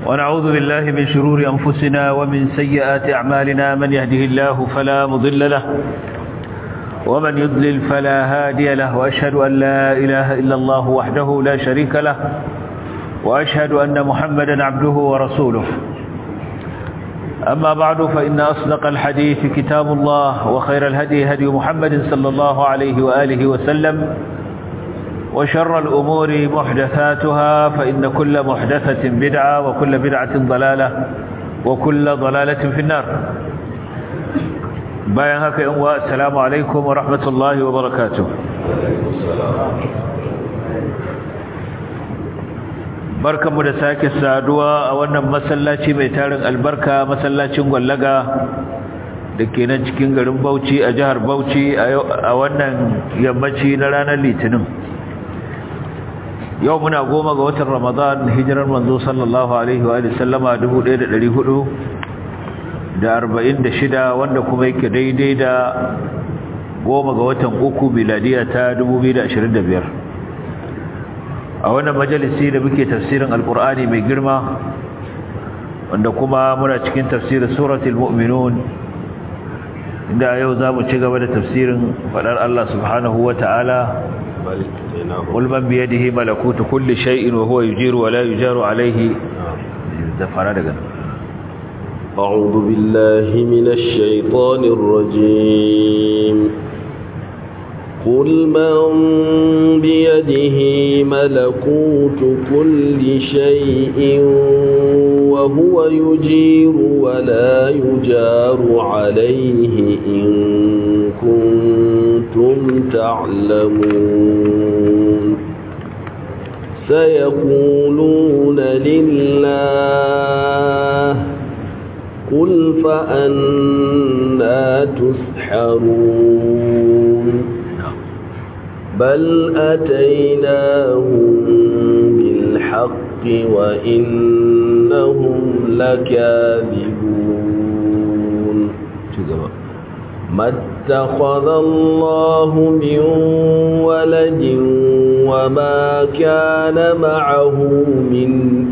ونعوذ بالله من شرور أنفسنا ومن سيئات أعمالنا من يهده الله فلا مضل له ومن يضلل فلا هادي له وأشهد أن لا إله إلا الله وحده لا شريك له وأشهد أن محمدا عبده ورسوله أما بعد فإن أصدق الحديث كتاب الله وخير الهدي هدي محمد صلى الله عليه وآله وسلم وشر الأمور محدثاتها فإن كل محدثة بدعة وكل بدعة ضلالة وكل ضلالة في النار bayan haka yan uwa assalamu alaikum wa rahmatullahi wa barakatuh barkamu da sake saduwa a wannan masallaci mai tarin albarka masallacin Gwallaga dake nan cikin garin Bauchi a jihar Bauchi a wannan yammaci na ranar Litinin yau muna 10 ga watan Ramadan hijirar manzo sallallahu alaihi wa sallama 1446 wanda kuma yake daidai da 10 ga watan uku miladiya ta 2025 a wannan majalisi da muke tafsirin alqur'ani mai girma wanda kuma muna cikin tafsirin suratul mu'minun inda yau zamu ci gaba da tafsirin fadar Allah subhanahu wataala qul man bi yadihi malakutu kulli shay'in wa huwa yujiru wa la yujaru alayhi zafara daga أعوذ بالله من الشيطان الرجيم قل من بيده ملكوت كل شيء وهو يجير ولا يجار عليه إن كنتم تعلمون سيقولون لله قل فأنا تسحرون بل أتيناهم بالحق وإنهم لكاذبون ما اتخذ الله من ولد وما كان معه من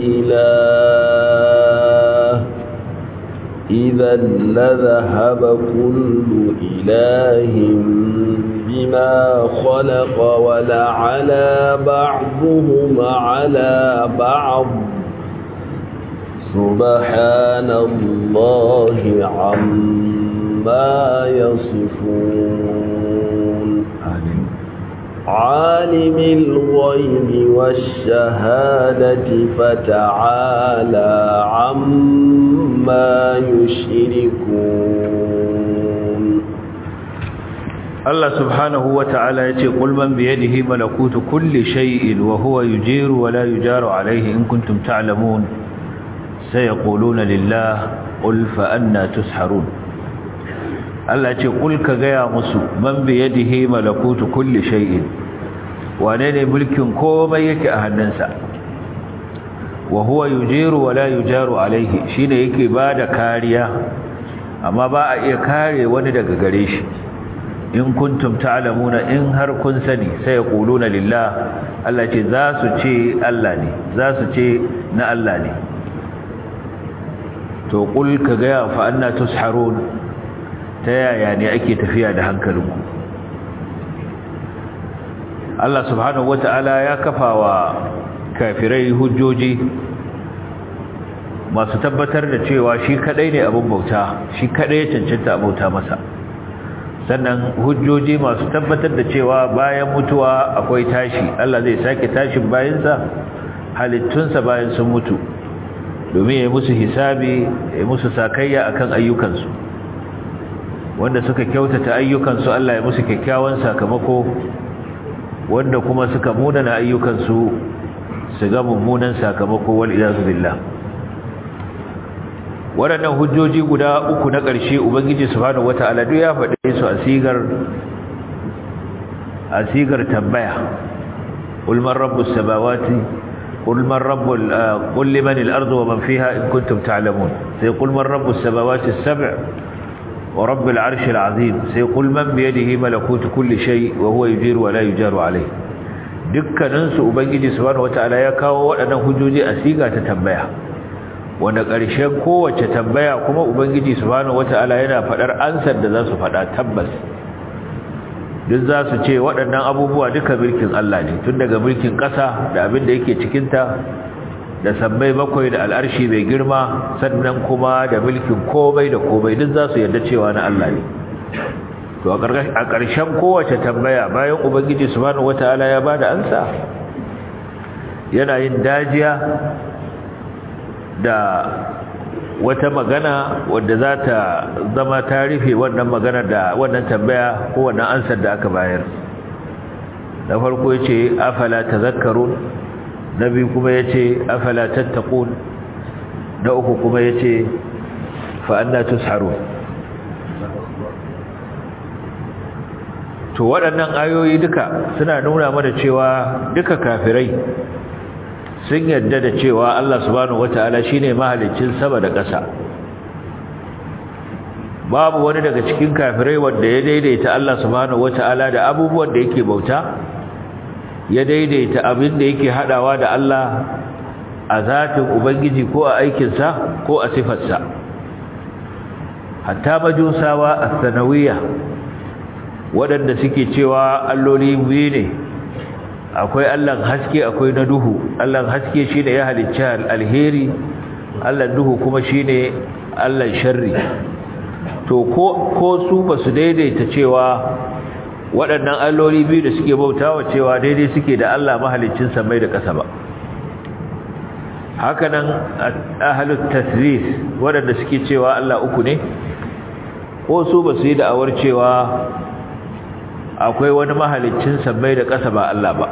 إله إذا لذهب كل إله بما خلق ولعلى بعضهم على بعض سبحان الله عما يصفون عالم الغيب والشهادة فتعالى عما يشركون الله سبحانه وتعالى يقول من بيده ملكوت كل شيء وهو يجير ولا يجار عليه إن كنتم تعلمون سيقولون لله قل فأنا تسحرون Allah ce kulka gaya musu man bi yadihi malakutu kulli shay'in wane ne mulkin komai yake a hannunsa wa huwa yujiru wa la yujaru alaihi shine yake bada kariya amma ba a iya kare wani daga gare shi in kuntum ta'lamuna in har kun sani sai yaquluna lillah Allah ce za su ce Allah ne za su ce na Allah ne to kulka gaya fa anna tusharun ta yaya ne ake tafiya da hankalinku Allah subhanahu wata'ala ya kafa wa kafirai hujjoji masu tabbatar da cewa shi kadai ne abin bauta shi kadai ya cancanta a bauta masa sannan hujjoji masu tabbatar da cewa bayan mutuwa akwai tashi Allah zai sake tashin bayansa halittunsa bayan sun mutu domin ya musu hisabi ya musu sakayya akan ayyukansu wanda suka kyautata ayyukansu Allah ya musu kyakkyawan sakamako wanda kuma suka munana ayyukansu su ga mummunan sakamako wal iyazu billah waɗannan hujjoji guda uku na ƙarshe ubangiji subhanahu wataala duk ya faɗe su a sigar tambaya qul man rabbus samawati qul man rabbul qul liman al-ardu wa man fiha in kuntum ta'lamun sai qul man rabbus samawati as-sab' ورب العرش العظيم سيقول من بيده ملكوت كل شيء وهو يجير ولا يجار عليه dukkaninsu ubangiji subhanahu wataala ya kawo waɗannan hujjoji a siga ta tambaya wanda ƙarshen kowace tambaya kuma ubangiji subhanahu wata'ala yana faɗar ansar da za su faɗa tabbas duk za su ce waɗannan abubuwa duka mulkin Allah ne, tun daga mulkin ƙasa da abin da yake cikinta da sammai bakwai da al'arshi mai girma, sannan kuma da mulkin komai da komai duk za su yarda cewa na Allah ne. To a ƙarshen kowace tambaya bayan ubangiji subhanahu wata'ala ya bada ansa, yana yin dajiya da wata magana wadda za ta zama ta rufe wannan magana da wannan tambaya ko wannan ansar da aka bayar. Na farko yace afala tazakkarun, na biyu kuma yace afala tattaqun, na uku kuma yace fa anna tusharun. To waɗannan ayoyi duka suna nuna mana cewa duka kafirai sun yarda da cewa Allah subhanahu wata'ala shine mahaliccin sama da ƙasa. Babu wani daga cikin kafirai wanda ya daidaita Allah subhanahu wata'ala da abubuwan da yake bauta, ya daidaita abin da yake hadawa da Allah a zatin ubangiji ko a aikinsa ko a sifarsa. Hatta majusawa as-sanawiyya waɗanda suke cewa alloli biyu ne, akwai Allahn haske akwai na duhu. Allahn haske shine ya halicci alheri, Allahn duhu kuma shine Allahn sharri. To ko su basu daidaita cewa waɗannan alloli biyu da suke bautawa cewa daidai suke da Allah mahaliccin samai da ƙasa ba. Hakanan ahlut tasrif waɗanda suke cewa Allah uku ne, ko su basu yi da'awar cewa akwai wani mahaliccin sammai da ƙasa ba Allah ba.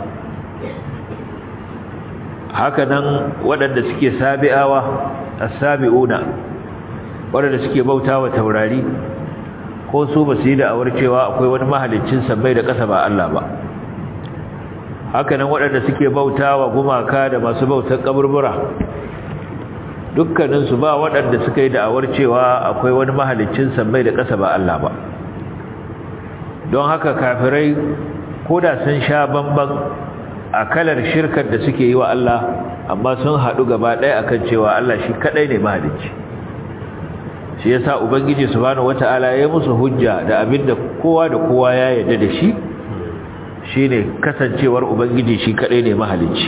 Hakanan waɗanda suke sabi'awa as-sabi'una waɗanda suke bautawa taurari, ko su ba su yi da'awar cewa akwai wani mahaliccin sammai da ƙasa ba Allah ba. Hakanan waɗanda suke bautawa gumaka da masu bautar kaburbura, dukkaninsu ba waɗanda suka yi da'awar cewa akwai wani mahaliccin sammai da ƙasa ba Allah ba. Don haka kafirai koda sun sha bamban a kalar shirkar da suke yi wa Allah, amma sun haɗu gaba ɗaya akan cewa Allah shi kaɗai ne mahalicci. Shi yasa ubangiji subhanahu wata'ala ya musu hujja da abinda kowa da kowa ya yarda da shi, shine kasancewar ubangiji shi kaɗai ne mahalicci.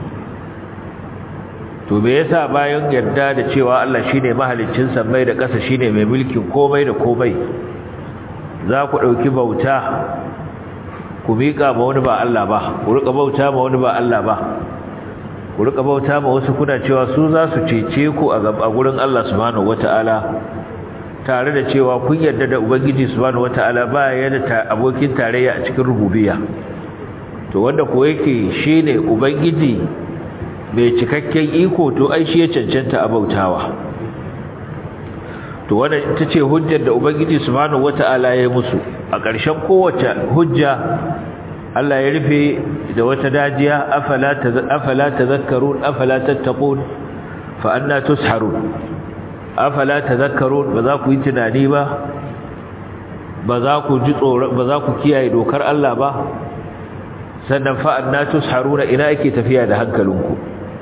To me yasa bayan yarda da cewa Allah shine mahaliccin sammai da ƙasa, shine mai mulkin komai da komai, za ku ɗauki bauta ku miƙa ma wani ba Allah ba, ku riƙa bauta ma wani ba Allah ba, ku riƙa bauta ma wasu kuna cewa su za su cece ku a gurin Allah subhanahu wata'ala, tare da cewa kun yarda da ubangiji subhanahu wata'ala ba ya da abokin tarayya a cikin rububiyya. To wanda ko yake shine ubangiji mai cikakken iko, to ai shi ya cancanta a bautawa. To wannan ita ce hujjar da ubangiji subhanahu wata'ala ya yi musu. A ƙarshen kowace hujja Allah ya rufe da wata dajiya, afala tadhakkarun afala tattaqun fa anna tusharun. Afala tadhakkarun, ba za ku yi tunani ba, ba za ku ji tsoro, ba za ku kiyaye dokar Allah ba, sannan fa anna tusharun, ina ake tafiya da hankalinku.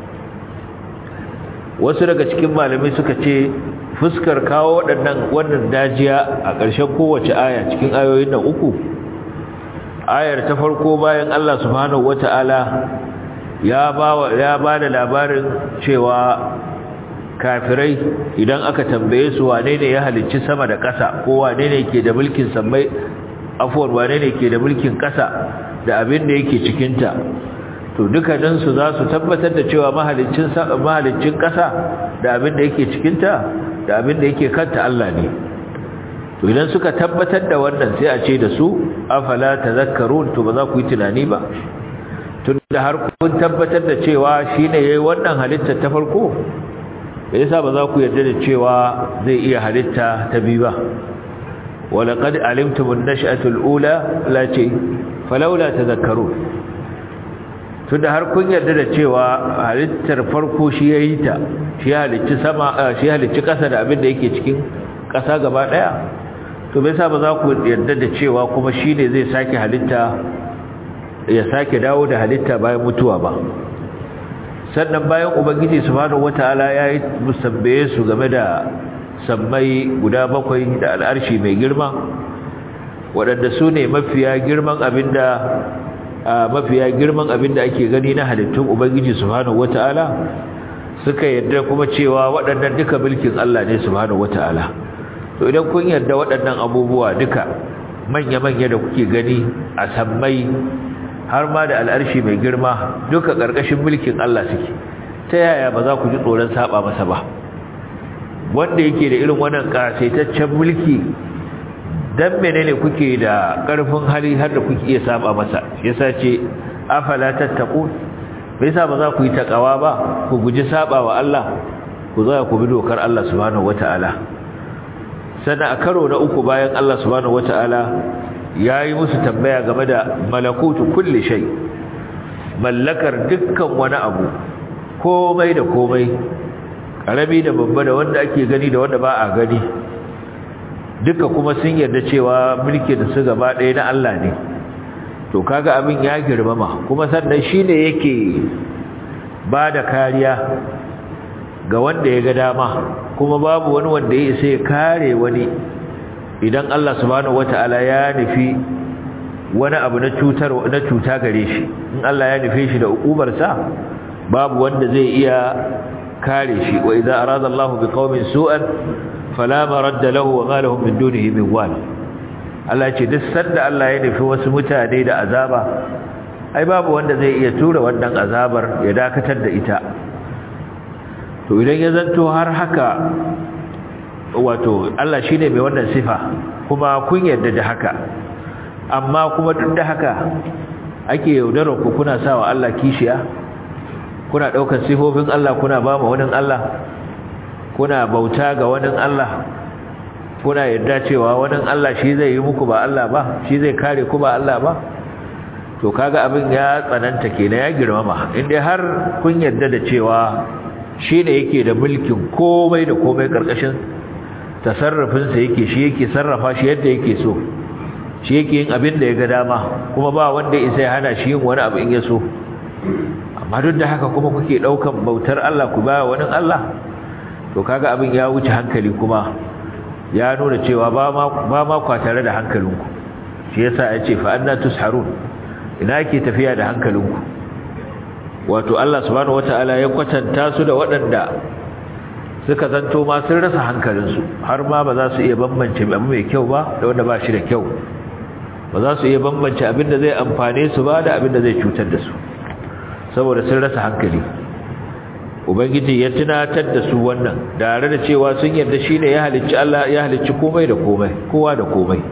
Wasu daga cikin malamai suka ce fuskar kawo wannan dajiya a ƙarshen kowace aya cikin ayoyin nan uku, ayar ta farko bayan Allah subhanahu wata'ala ya ba da labarin cewa kafirai idan aka tambaye su wane ne ya halicci sama da ƙasa, ko wane ne ke da mulkin sammai, afwan wane ne ke da mulkin ƙasa da abin da yake cikinta, to dukkaninsu za su tabbatar da cewa mahaliccin ƙasa da abin da yake cikinta da abin da yake kanta Allah ne. To idan suka tabbatar da wannan, sai a ce da su afala tadhakkarun, to ba za ku yi tunani ba, tunda har kun tabbatar da cewa shine yayi wannan halitta ta farko, yasa ba za ku yarda da cewa zai iya halitta ta biyu ba. walaqad alimtum an-nash'ata al-ula lati falawla tadhakkarun, tunda har kun yarda da cewa halittar farko shi yayi ta, shi halicci sama, shi halicci kasa da abin da yake cikin kasa gaba daya, to bai sa ba za ku yarda da cewa kuma shine zai sake halitta, ya sake dawo da halitta bayan mutuwa ba. sannan bayan ubangiji subhanahu wataala yayi musabbaye su game da sammai guda 7 da al'arshi mai girma wadanda su ne mafiya girman abinda ake gani na halittun ubangiji subhanahu wataala suka yarda kuma cewa waɗannan duka mulkin Allah ne subhanahu wataala to idan kun yarda waɗannan abubuwa duka manya-manya da kuke gani a sammai har ma da al'arshi mai girma duka ƙarƙashin mulkin Allah suke ta yaya ba za ku ji tsoron saba masa ba wanda yake da irin wannan kasaitaccen mulki dan menene kuke da ƙarfin hali har da kuke iya saba masa yasa ce afala tattaqun bai yasa ba za ku yi takawa ba ku guji saba wa Allah ku zo ku bi dokar Allah subhanahu wataala sannan a karo na uku bayan Allah subhanahu wataala yayi musu tambaya game da malakutu kulli shay mallakar dukkan wani abu komai da komai karami da babba da wanda ake gani da wanda ba a gani duka kuma sun yarda cewa mulkin su gaba ɗaya na Allah ne to kaga abin ya girmama kuma sannan shine yake bada kariya ga wanda ya ga dama kuma babu wani wanda ya isa ya kare wani idan Allah subhanahu wataala ya nufi wani abu na cuta gare shi in Allah ya nufe shi da ukubar sa babu wanda zai iya kare shi wa idza arada Allahu biqaumin su'an fala maradda lahu wa ma lahum min dunihi min wal Allah ce duk sanda Allah ya nufi wasu mutane da azaba ai babu wanda zai iya tura wannan azabar ya dakatar da ita to idan ya zanto har haka wato Allah shine mai wannan sifa kuma kun yarda da haka amma kuma duk da haka ake yaudarar ku kuna sawa Allah kishiya kuna daukar sifofin Allah kuna ba mu wani Allah kuna bauta ga wani Allah kuna yarda cewa wani Allah shi zai yi muku ba Allah ba shi zai kare ku ba Allah ba to kaga abin ya tsananta kenan ya girmama inda har kun yarda da cewa shine yake da mulkin komai da komai karkashin tasarrufin sa yake shi yake sarrafa shi yadda yake so shi yake yin abin da ya ga dama kuma ba wanda ya sai hana shi yin wani abu in ya so amma duk da haka kuma kuke daukan bautar Allah ku ba wani Allah to kaga abin ya wuce hankali kuma ya nuna cewa ba ma kwa tare da hankalinku shi yasa ya ce fa anna tusharun ina yake tafiya da hankalinku wato Allah subhanahu wataala ya kwatanta su da waɗanda suka zanto ma sun rasa hankalinsu har ma ba za su iya bambance abu mai kyau ba da wanda ba shi da kyau ba za su iya bambance abin da zai amfane su ba da abin da zai cutar da su saboda sun rasa hankali ubangiji ya tunatar da su wannan tare da cewa sun yarda shine ya halicci Allah ya halicci komai da komai kowa da komai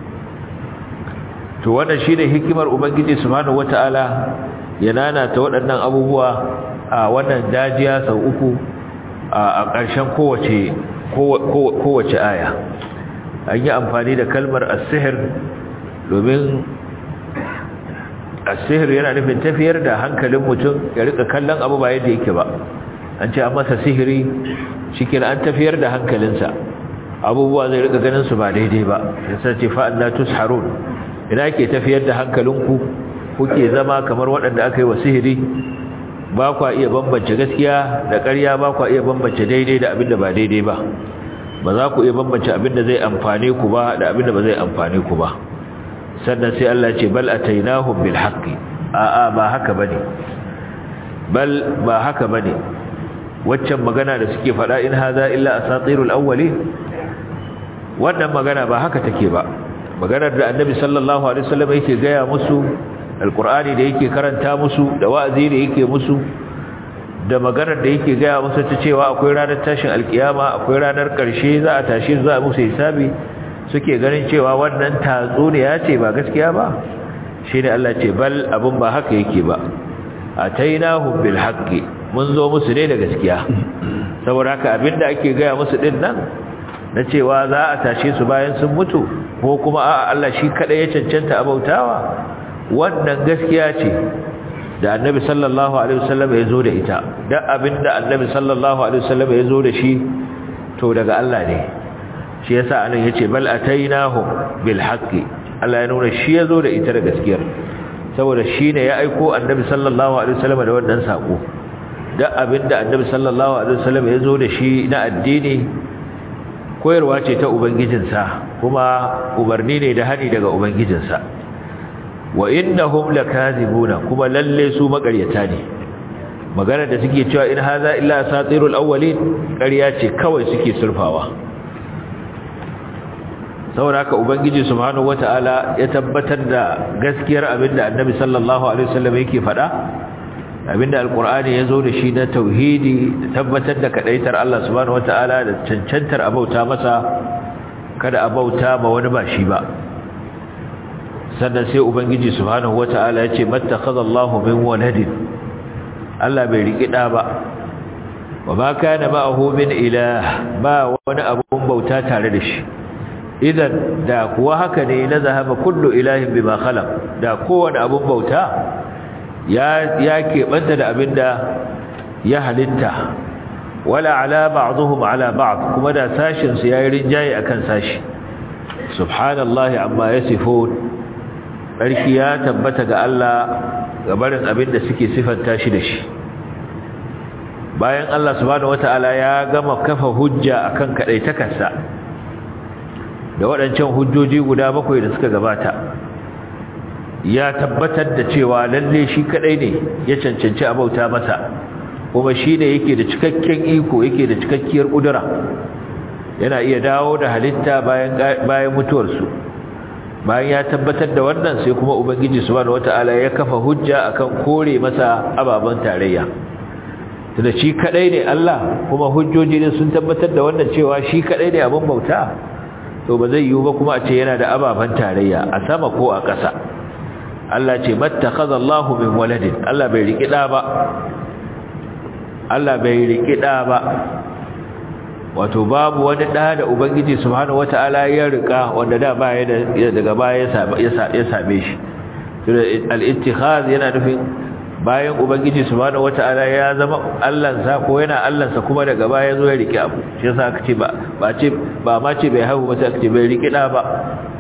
to wannan shine hikimar ubangiji subhanahu wataala ya nana ta waɗannan abubuwa a wannan dajiya sau uku a ƙarshen kowace aya an yi amfani da kalmar as-sihr domin as-sihr yana nufin tafiyar da hankalin mutum ya rika kallon abu ba yadda yake ba an ce an masa sihiri shikin an tafiyar da hankalinsa abubuwa zai rika ganin su ba daidai ba yasa ce fa anna tusharun ina ke tafiyar da hankalinku kuke zama kamar waɗanda aka yi wa sihiri ba kwa iya bambance gaskiya da ƙarya ba kwa iya bambance daidai da abin da ba daidai ba ba za ku iya bambance abin da zai amfane ku ba da abin da ba zai amfane ku ba sannan sai Allah ce bal atainahum bil haqqi a'a ba haka bane bal ba haka bane waccan magana da suke faɗa in haza illa asatirul awwali wannan magana ba haka take ba maganar da annabi sallallahu alaihi wasallam yake gaya musu alqur'ani da yake karanta musu da wa'azi da yake musu da maganar da yake gaya musu ta cewa akwai ranar tashin alkiyama akwai ranar karshe za a tashi za a musu hisabi suke ganin cewa wannan tatsuniya ce ba gaskiya ba shine Allah ce bal abun ba haka yake ba atainahum bil haqqi mun zo musu ne da gaskiya saboda haka abinda ake gaya musu din nan na cewa za a tashe su bayan sun mutu ko kuma a'a Allah shi kada ya cancanta abautawa wannan gaskiya ce da annabi sallallahu alaihi wasallam ya zo da ita da abinda annabi sallallahu alaihi wasallam ya zo da shi to daga Allah ne shi yasa anan yace bal atainahum bil haqqi Allah ya nuna shi ya zo da ita da gaskiyar saboda shine ya aiko annabi sallallahu alaihi wasallam da wannan sako da abinda annabi sallallahu alaihi wasallam ya zo da shi na addini koyarwa ce ta ubangijinsa kuma umarni ne da hani daga ubangijinsa wa innahum lakazibuna kuma lalle su makaryata ne magana da suke cewa in haza illa asatirul awwalin ƙarya ce kawai suke surfawa saboda haka ubangiji subhanahu wataala ya tabbatar da gaskiyar abinda annabi sallallahu alaihi wasallam yake faɗa abinda alqur'ani yazo da shi na tauhidi da tabbatar da kadaitar Allah subhanahu wataala da cancantar abauta masa kada abauta ba wani ba shi ba sannan sai ubangiji subhanahu wataala ya ce mattakhadallahu min waladin Allah bai riki da ba wa ma kana ma'ahu min ilah ba wani abun bauta tare da shi idan da kuwa haka ne na zahaba kullu ilahin bima khalaq da kowane abun bauta ya keɓanta da abinda ya halitta wala ala ba'dhum ala ba'd kuma da sashin su yayi rinjaye akan sashi subhanallahi amma yasifun barki ya tabbata ga Allah gabarin abinda suke sifanta shi da shi bayan Allah subhanahu wataala ya gama kafa hujja akan kadaitakarsa da waɗancan hujjoji guda bakwai da suka gabata ya tabbatar da cewa lalle shi kadai ne ya cancanci abauta masa kuma shi ne yake da cikakken iko yake da cikakkiyar kudura yana iya dawo da halitta bayan mutuwarsu bayan ya tabbatar da wannan sai kuma ubangiji subhanahu wataala ya kafa hujja akan kore masa ababan tarayya tunda shi kadai ne Allah kuma hujjoji ne sun tabbatar da wannan cewa shi kadai ne abin bauta to ba zai yiwu ba kuma a ce yana da ababan tarayya a sama ko a ƙasa Allah ce mattakhadha Allahu min waladin Allah bai riki da ba Allah bai riki da ba wato babu wani da da ubangiji subhanahu wataala ya rika wanda da baya daga baya ya same shi al-ittikhaz yana nufin bayan ubangiji subhanahu wataala ya zama Allahnsa ko yana Allahnsa kuma daga baya zo ya riki abu shi yasa aka ce ba ma ce bai haihu ba sai aka ce bai riki da ba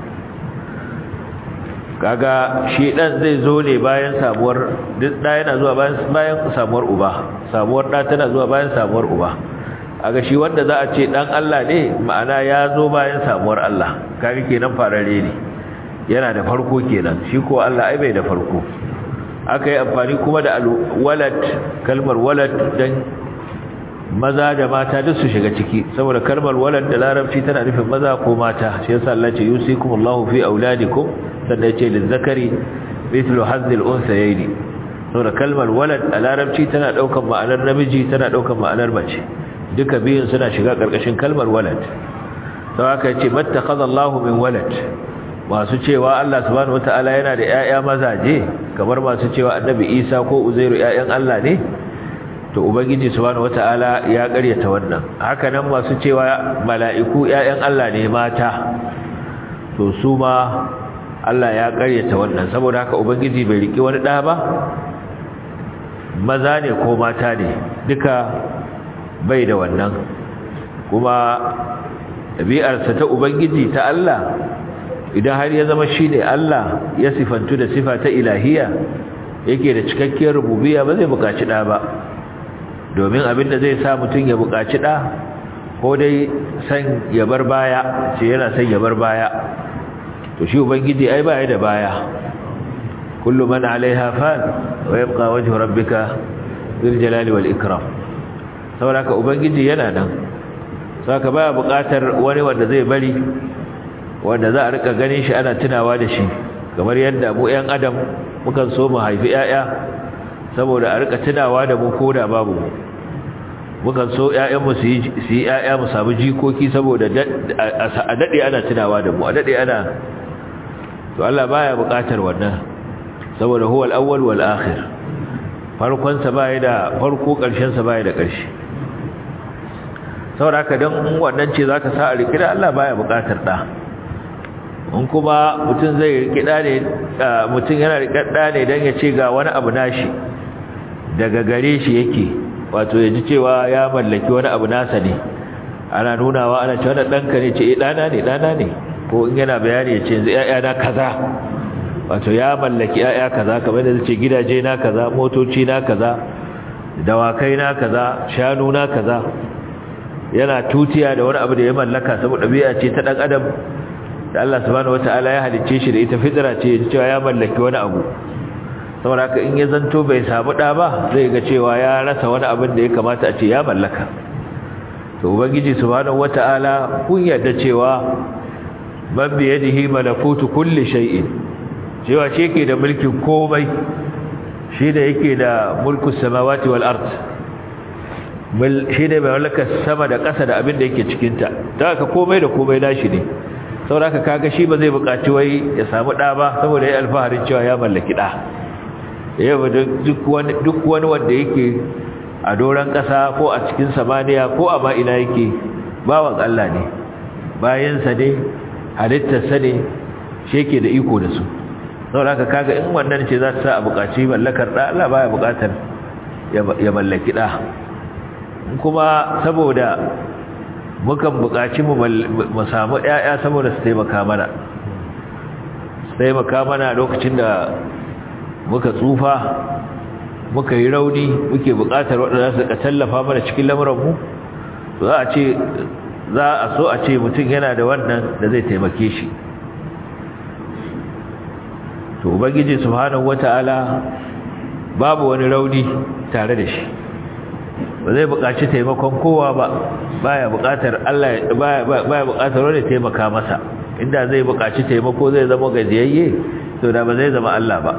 kaga shi dan zai zo ne bayan samuwar duk da yana zuwa bayan samuwar uba samuwar da tana zuwa bayan samuwar uba kaga shi wanda za a ce dan Allah ne ma'ana ya zo bayan samuwar Allah kaga kenan farare ne yana da farko kenan shi ko Allah ai bai da farko aka yi amfani kuma da walad kalmar walad dan maza da mata duk su shiga ciki saboda kalmar walad da larabci tana nufin maza ko mata shi yasa Allah ce yusikumullahu fi auladikum sannan ce lizzakari mithlu hazzil unsayni saboda kalmar walad a larabci tana daukar ma'anar namiji tana daukar ma'anar mace duka biyun suna shiga karkashin kalmar walad to haka yace mattakhadallahu min walad masu cewa Allah subhanahu wataala yana da ƴaƴa mazaje kamar masu cewa annabi Isa ko Uzairu ƴaƴan Allah ne to ubangiji subhanahu wataala ya ƙaryata wannan haka nan masu cewa mala'iku ƴaƴan Allah ne mata to su ma Allah ya ƙaryata wannan saboda haka ubangiji bai riki wani da ba maza ne ko mata ne duka bai da wannan kuma ɗabi'arsa ta ubangiji ta Allah idan har ya zama shi ne Allah ya sifantu da sifa ta ilahiya yake da cikakkiyar rububiyya ba zai buƙaci ɗa ba domin abinda zai sa mutum ya buƙaci ɗa ko dai san ya bar baya ce yana san ya bar baya to shi ubangiji ai baya da baya kullu man alaiha fan wa yabqa wajhu rabbika dhil jalali wal ikram saboda ka ubangiji yana nan saka baya buƙatar wani wanda zai bari wanda za a rika ganin shi ana tunawa da shi kamar yadda mu ƴan adam mukan so mu haifi ƴaƴa saboda a rika tunawa da mu koda babu mu mukan so ƴaƴan mu su yi ƴaƴa mu samu jikoki saboda a dade ana tunawa da mu a dade ana to Allah baya buƙatar wannan saboda huwa al-awwal wal akhir farkon sa baya da farko ƙarshen sa baya da ƙarshe saboda haka dan wannan ce zaka sa a rikida Allah baya buƙatar da in kuma mutum zai rikida ne mutum yana rikida ne dan ya ce ga wani abu nashi daga gare shi yake wato ya ji cewa ya mallaki wani abu nasa ne ana nunawa ana cewa dan danka ne ce dana ne ko in yana bayani ya ce yanzu ƴaƴana kaza wato ya mallaki ƴaƴa kaza kamar da zai ce gidaje na kaza motoci na kaza dawakai na kaza shanu na kaza yana tutiya da wani abu da ya mallaka saboda ɗabi'a ce ta dan adam da Allah subhanahu wataala ya halicce shi da ita fitra ce cewa ya mallaki wani abu saboda haka in ya zanto bai samu da ba zai ga cewa ya rasa wani abin da ya kamata a ce ya mallaka to ubangiji subhanahu wataala kun yarda cewa man bi yadihi malakutu kulli shay'in cewa shi yake da mulkin komai shi da yake da mulku samawati wal ard shi da mai mallaka sama da ƙasa da abin da yake cikin ta da haka komai da komai nashi ne saboda haka kaga shi ba zai buƙaci wai ya samu da ba saboda yayi alfaharin cewa ya mallaki da yau duk wani wanda yake a doran ƙasa ko a cikin samaniya ko a ma ina yake bawan Allah ne bayansa ne halittarsa ne shi yake da iko da su saboda haka kaga in wannan ce za ta sa a buƙaci mallakar da Allah baya buƙatar ya mallaki da kuma saboda mukan buƙaci mu samu ƴaƴa saboda su taimaka mana lokacin da muka tsufa muka yi rauni muke buƙatar waɗanda za su tallafa mana cikin lamuranmu za a so a ce mutum yana da wannan da zai taimake shi to ubangiji subhanahu wata'ala babu wani rauni tare da shi ba zai buƙaci taimakon kowa ba baya buƙatar Allah baya buƙatar wani taimaka masa inda zai buƙaci taimako zai zama gajiyayye to da ba zai zama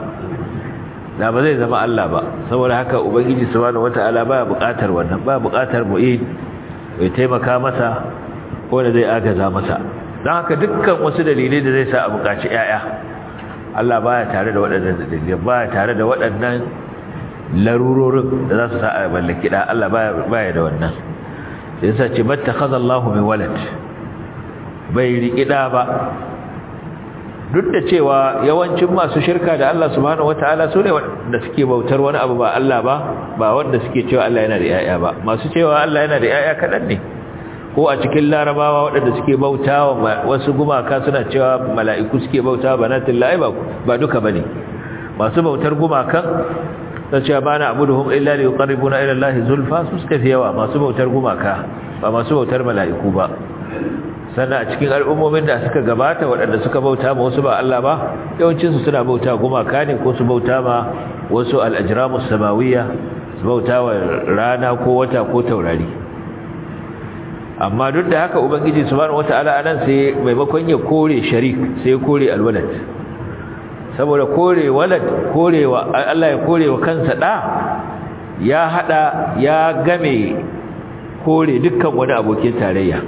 Allah ba saboda haka ubangiji subhanahu wataala baya buƙatar wannan baya buƙatar mu'in ya taimaka masa ko da zai agaza masa dan haka dukkan wasu dalilai da zai sa a buƙaci ƴaƴa Allah baya tare da waɗannan dalilai baya tare da waɗannan larurorin da za su sa a mallaki da Allah baya da wannan yasa ce mattakhadha Allahu min walad bai riƙi da ba duk da cewa yawancin masu shirka da Allah subhanahu wataala su ne wanda suke bautar wani abu ba Allah ba wanda suke cewa Allah yana da yaya ba masu cewa Allah yana da yaya kadan ne ko a cikin larabawa waɗanda suke bautawa wasu gumaka suna cewa mala'iku suke bautawa banatullahi ba duka bane masu bautar gumakan da cewa bana abuduhum illa liqarribuna ila Allah zulfa su suka fi yawa masu bautar gumaka ba masu bautar mala'iku ba sannan a cikin al'ummomin da suka gabata waɗanda suka bauta ma wasu ba Allah ba yawancinsu suna bauta gumaka ne ko su bauta ma wasu al'ajramus samawiyya su bauta wa rana ko wata ko taurari amma duk da haka ubangiji subhanahu wata'ala anan sai maimakon ya kore sharik sai ya kore alwalad saboda kore walad korewa Allah ya korewa kansa da ya hada ya game kore dukkan wani abokin tarayya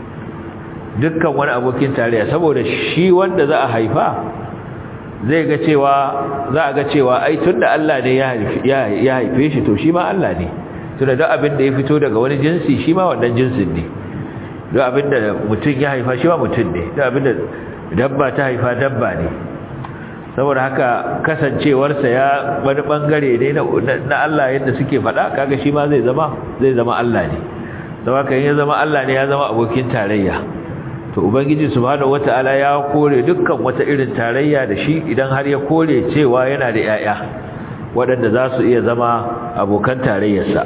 saboda shi wanda za a haifa zai ga cewa za a ga cewa ai tunda Allah ne ya haife shi to shi ma Allah ne tunda duk abin da ya fito daga wani jinsi shi ma wannan jinsin ne duk abin da mutum ya haifa shi ma mutum ne duk abin da dabba ta haifa dabba ne saboda haka kasancewarsa ya wani bangare ne na Allah yadda suke faɗa kaga shi ma zai zama Allah ne saboda kan ya zama Allah ne ya zama abokin tarayya to ubangiji subhanahu wataala ya kore dukkan wata irin tarayya da shi idan har ya kore cewa yana da yaya waɗanda za su iya zama abokan tarayyarsa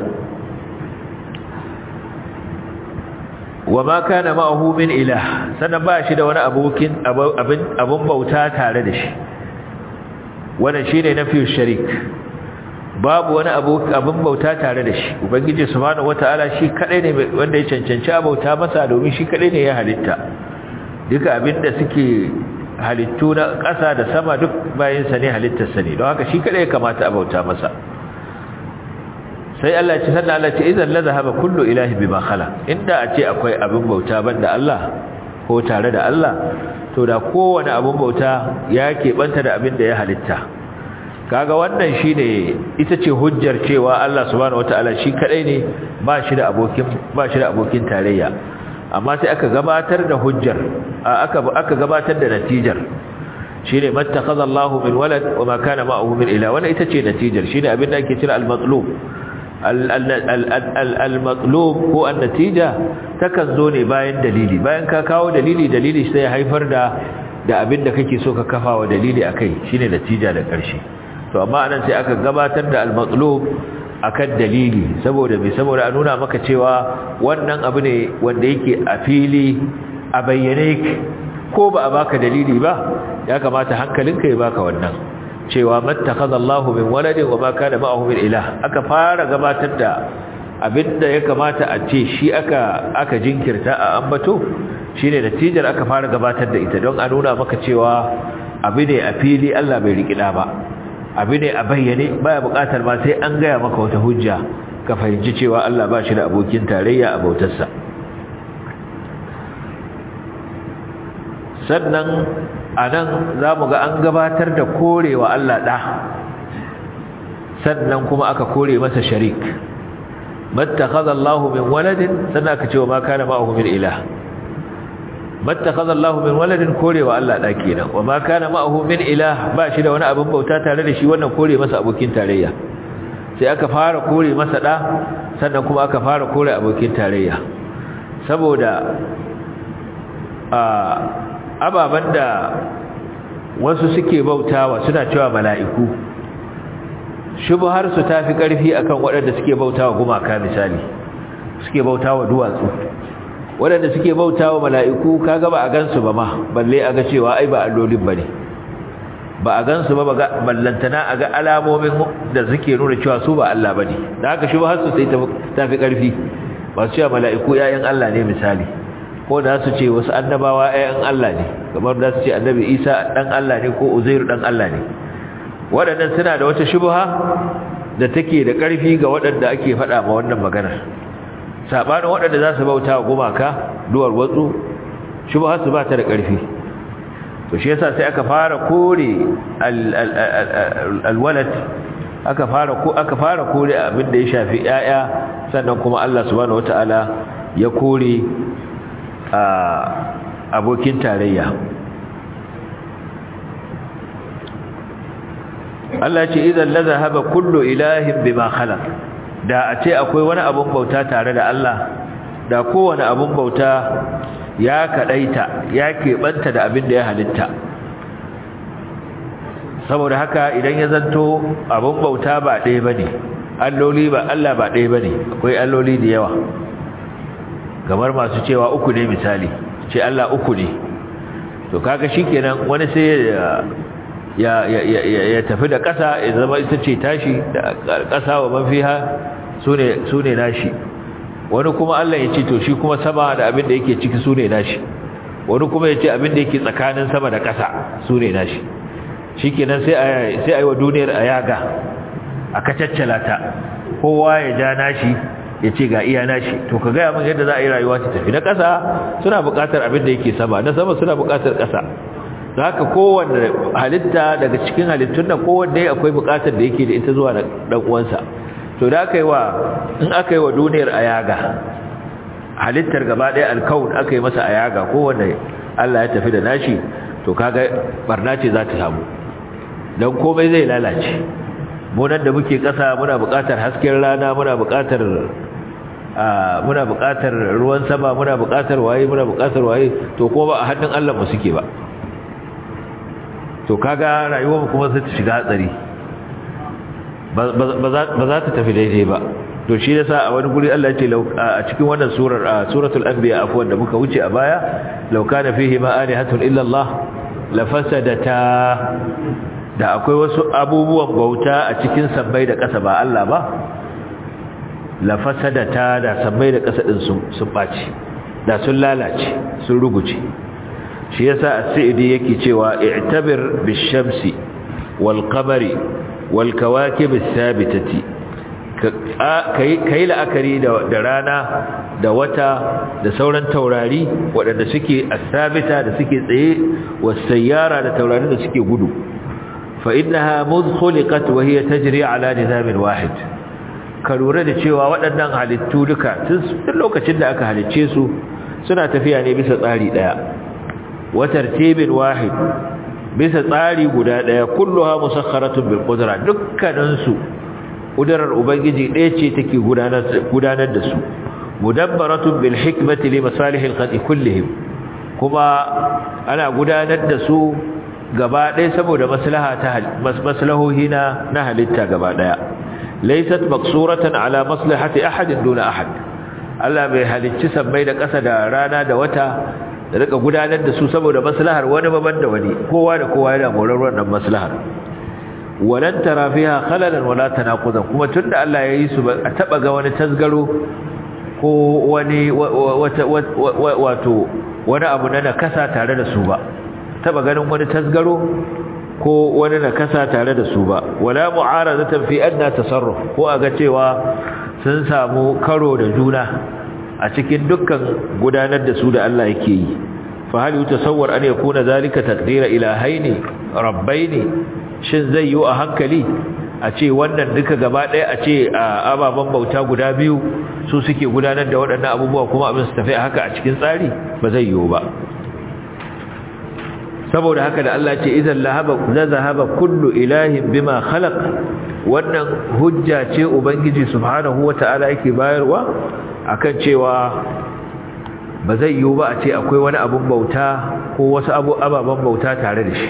wama kana ma'ahu min ilah sannan ba shi da wani abun bauta tare da shi wannan shine nafiyu sharik babu wani abun bauta tare da shi ubangiji subhanahu wataala shi kadai ne wanda ya cancanci bauta masa domin shi kadai ne ya halitta duka abinda suke halittu na ƙasa da sama duk bayin sa ne halittar sa ne don haka shi kadai ya kamata a bauta masa sai Allah ya ce sannan Allah ya ce idan la zahaba kullu ilahi bima khala inda a ce akwai abin bauta banda Allah ko tare da Allah to da kowane abin bauta ya keɓanta da abin da ya halitta kaga wannan shine ita ce hujjar cewa Allah subhanahu wataala shi kadai ne ba shi da abokin tarayya amma sai aka gabatar da hujjar aka gabatar da natijar shine mattakhadha Allahu min walad wa ma kana ma'ahu min ilah wannan ita ce natijar shine abin da ake kira al-matlub al-matlub ko an-natija takan zo ne bayan dalili bayan ka kawo dalili sai ya haifar da abin da kake so ka kafa wa dalili akai shine natija da ƙarshe to amma anan sai aka gabatar da al-matlub akan dalili saboda a nuna maka cewa wannan abu ne wanda yake a fili a bayyane ko ba a baka dalili ba ya kamata hankalinka ya baka wannan cewa mattakhadha Allahu min waladin wa ma kana ma'ahu min ilah aka fara gabatar da abinda ya kamata a ce shi aka jinkirta a ambato shine natijar aka fara gabatar da ita don a nuna maka cewa abu ne a fili Allah bai rikida ba abu ne a bayyane baya bukatar ma sai an gaya maka wata hujja ka fahimci cewa Allah ba shi da abokin tarayya a bautarsa sannan anan zamu ga an gabatar da korewa Allah da sannan kuma aka kore masa sharik mattakhadha Allahu min waladin sannan aka ce wa ma kana ma'ahu min ilah mattakhadha Allahu min waladin korewa Allah da kenan wa ma kana ma'ahu min ilah ba shi da wani abin bauta tare da shi wannan kore masa abokin tarayya sai aka fara kore masa da sannan kuma aka fara kore abokin tarayya saboda ababan da wasu suke bautawa suna cewa mala'iku shubhar su tafi karfi akan waɗanda suke bautawa gumaka misali suke bautawa duwatsu waɗanda suke bautawa mala'iku kaga ba a gansu ba ma balle aga cewa ai ba allolin bane ba a gansu ba ballantana aga alamomin da suke nuna cewa su ba Allah bane da haka shubhar su sai tafi karfi ba su cewa mala'iku yayin Allah ne misali ko da su ce wasu annabawa yayin Allah ne kamar da su ce annabi Isa dan Allah ne ko Uzairu dan Allah ne waɗannan suna da wata shubha da take da ƙarfi ga waɗanda ake faɗa ma wannan maganar sabanin waɗanda za su bauta wa gumaka duwar watsu shubha su ba ta da ƙarfi to shi yasa sai aka fara kore alwalad aka fara kore abin da ya shafi yaya sannan kuma Allah subhanahu wataala ya kore abokin tarayya Allah ce idan la zahaba kullu ilahin bima khalaq da a ce akwai wani abun bauta tare da Allah da kowane abun bauta ya kadaita ya keɓanta da abin da ya halitta saboda haka idan ya zanto abun bauta ba ɗaya bane alloli ba Allah ba ɗaya bane akwai alloli da yawa kamar masu cewa uku ne misali ce Allah uku ne to kaga shikenan wani sai ya tafi da ƙasa ya zama ita ce tashi da ƙasa wa mafiha sune nashi wani kuma Allah ya ce to shi kuma sama da abin da yake ciki sune nashi wani kuma ya ce abin da yake tsakanin sama da ƙasa sune nashi shikenan sai ayi wa duniyar ayaga a kacaccala ta kowa ya ja nashi ya ce ga iya nashi to ka gaya min yadda za a yi rayuwa ta tafi na ƙasa suna buƙatar abin da yake sama na sama suna buƙatar ƙasa da haka kowanne halitta daga cikin halittun nan kowanne akwai buƙatar da yake da ita zuwa dan uwansa to da aka yi wa duniyar ayaga halittar gaba ɗaya alkaun aka yi masa ayaga kowanne Allah ya tafi da nashi to kaga barna ce za ta samu dan komai zai lalace mu nan da muke ƙasa muna buƙatar hasken rana muna buƙatar ruwan sama muna buƙatar waye to ko ba a hannun Allah mu suke ba to kaga rayuwar mu kuma sai ta shiga hatsari ba za ta tafi daidai ba to shi yasa a wani guri Allah ya ce a cikin wannan suratul anbiya afwan da muka wuce a baya law kana fihi ma alihatun illa Allah la fasadata da akwai wasu abubuwan bauta a cikin sabbai da ƙasa ba Allah ba la fasadata da sabbai da ƙasa din sun baci da sun lalace sun ruguce shi yasa as-sa'idi yake cewa i'tabir bish-shamsi wal-qamari wal-kawakib ath-thabitati kai la'akari da rana da wata da sauran taurari waɗanda suke as-sabita da suke tsaye was-sayyara da taurarin da suke gudu fa innaha mudh khuliqat wa hiya tajri ala nizamin wahid ka lura da cewa waɗannan halittu duka tun lokacin da aka halicce su suna tafiya ne bisa tsari daya wa tartibin wahid bisa tsari guda daya kulluha musakharatun bil qudra dukkanin su kudarar ubangiji daya ce take gudanar da su mudabbaratun bil hikmati li masalihil khalqi kullihim kuma ana gudanar da su gaba daya saboda maslahohi na halitta gaba daya laysat maqsuratan ala maslahati ahadin duna ahad Allah bai halicci sammai da ƙasa da rana da wata da rika gudanar da su saboda maslahar wani baban da wani kowa da kowa yana morar wannan maslahar walan tara fiha khalalan wala tanaqudan kuma tunda Allah ya yi su ba a taba ga wani tasgaro ko wani wato wani abu na nakasa tare da su ba taba ganin wani tasgaro ko wani nakasa tare da su ba wala mu'aradatan fi adna tasarruf ko aga cewa sun samu karo da juna a cikin dukkan gudanar da su da Allah yake yi fa hal yutasawwar an yakuna zalika taqdira ilahaini rabbaini shin zai yi a hankali a ce wannan duka gaba ɗaya a ce ababen bauta guda biyu su suke gudanar da waɗannan abubuwa kuma abin su tafi haka a cikin tsari ba zai yiwu ba saboda haka da Allah ce idan zahaba kullu ilahin bima khalaq wannan hujja ce ubangiji subhanahu wata'ala yake bayarwa akan cewa ba zai yiwu ba a ce akwai wani abun bauta ko wasu ababen bauta tare da shi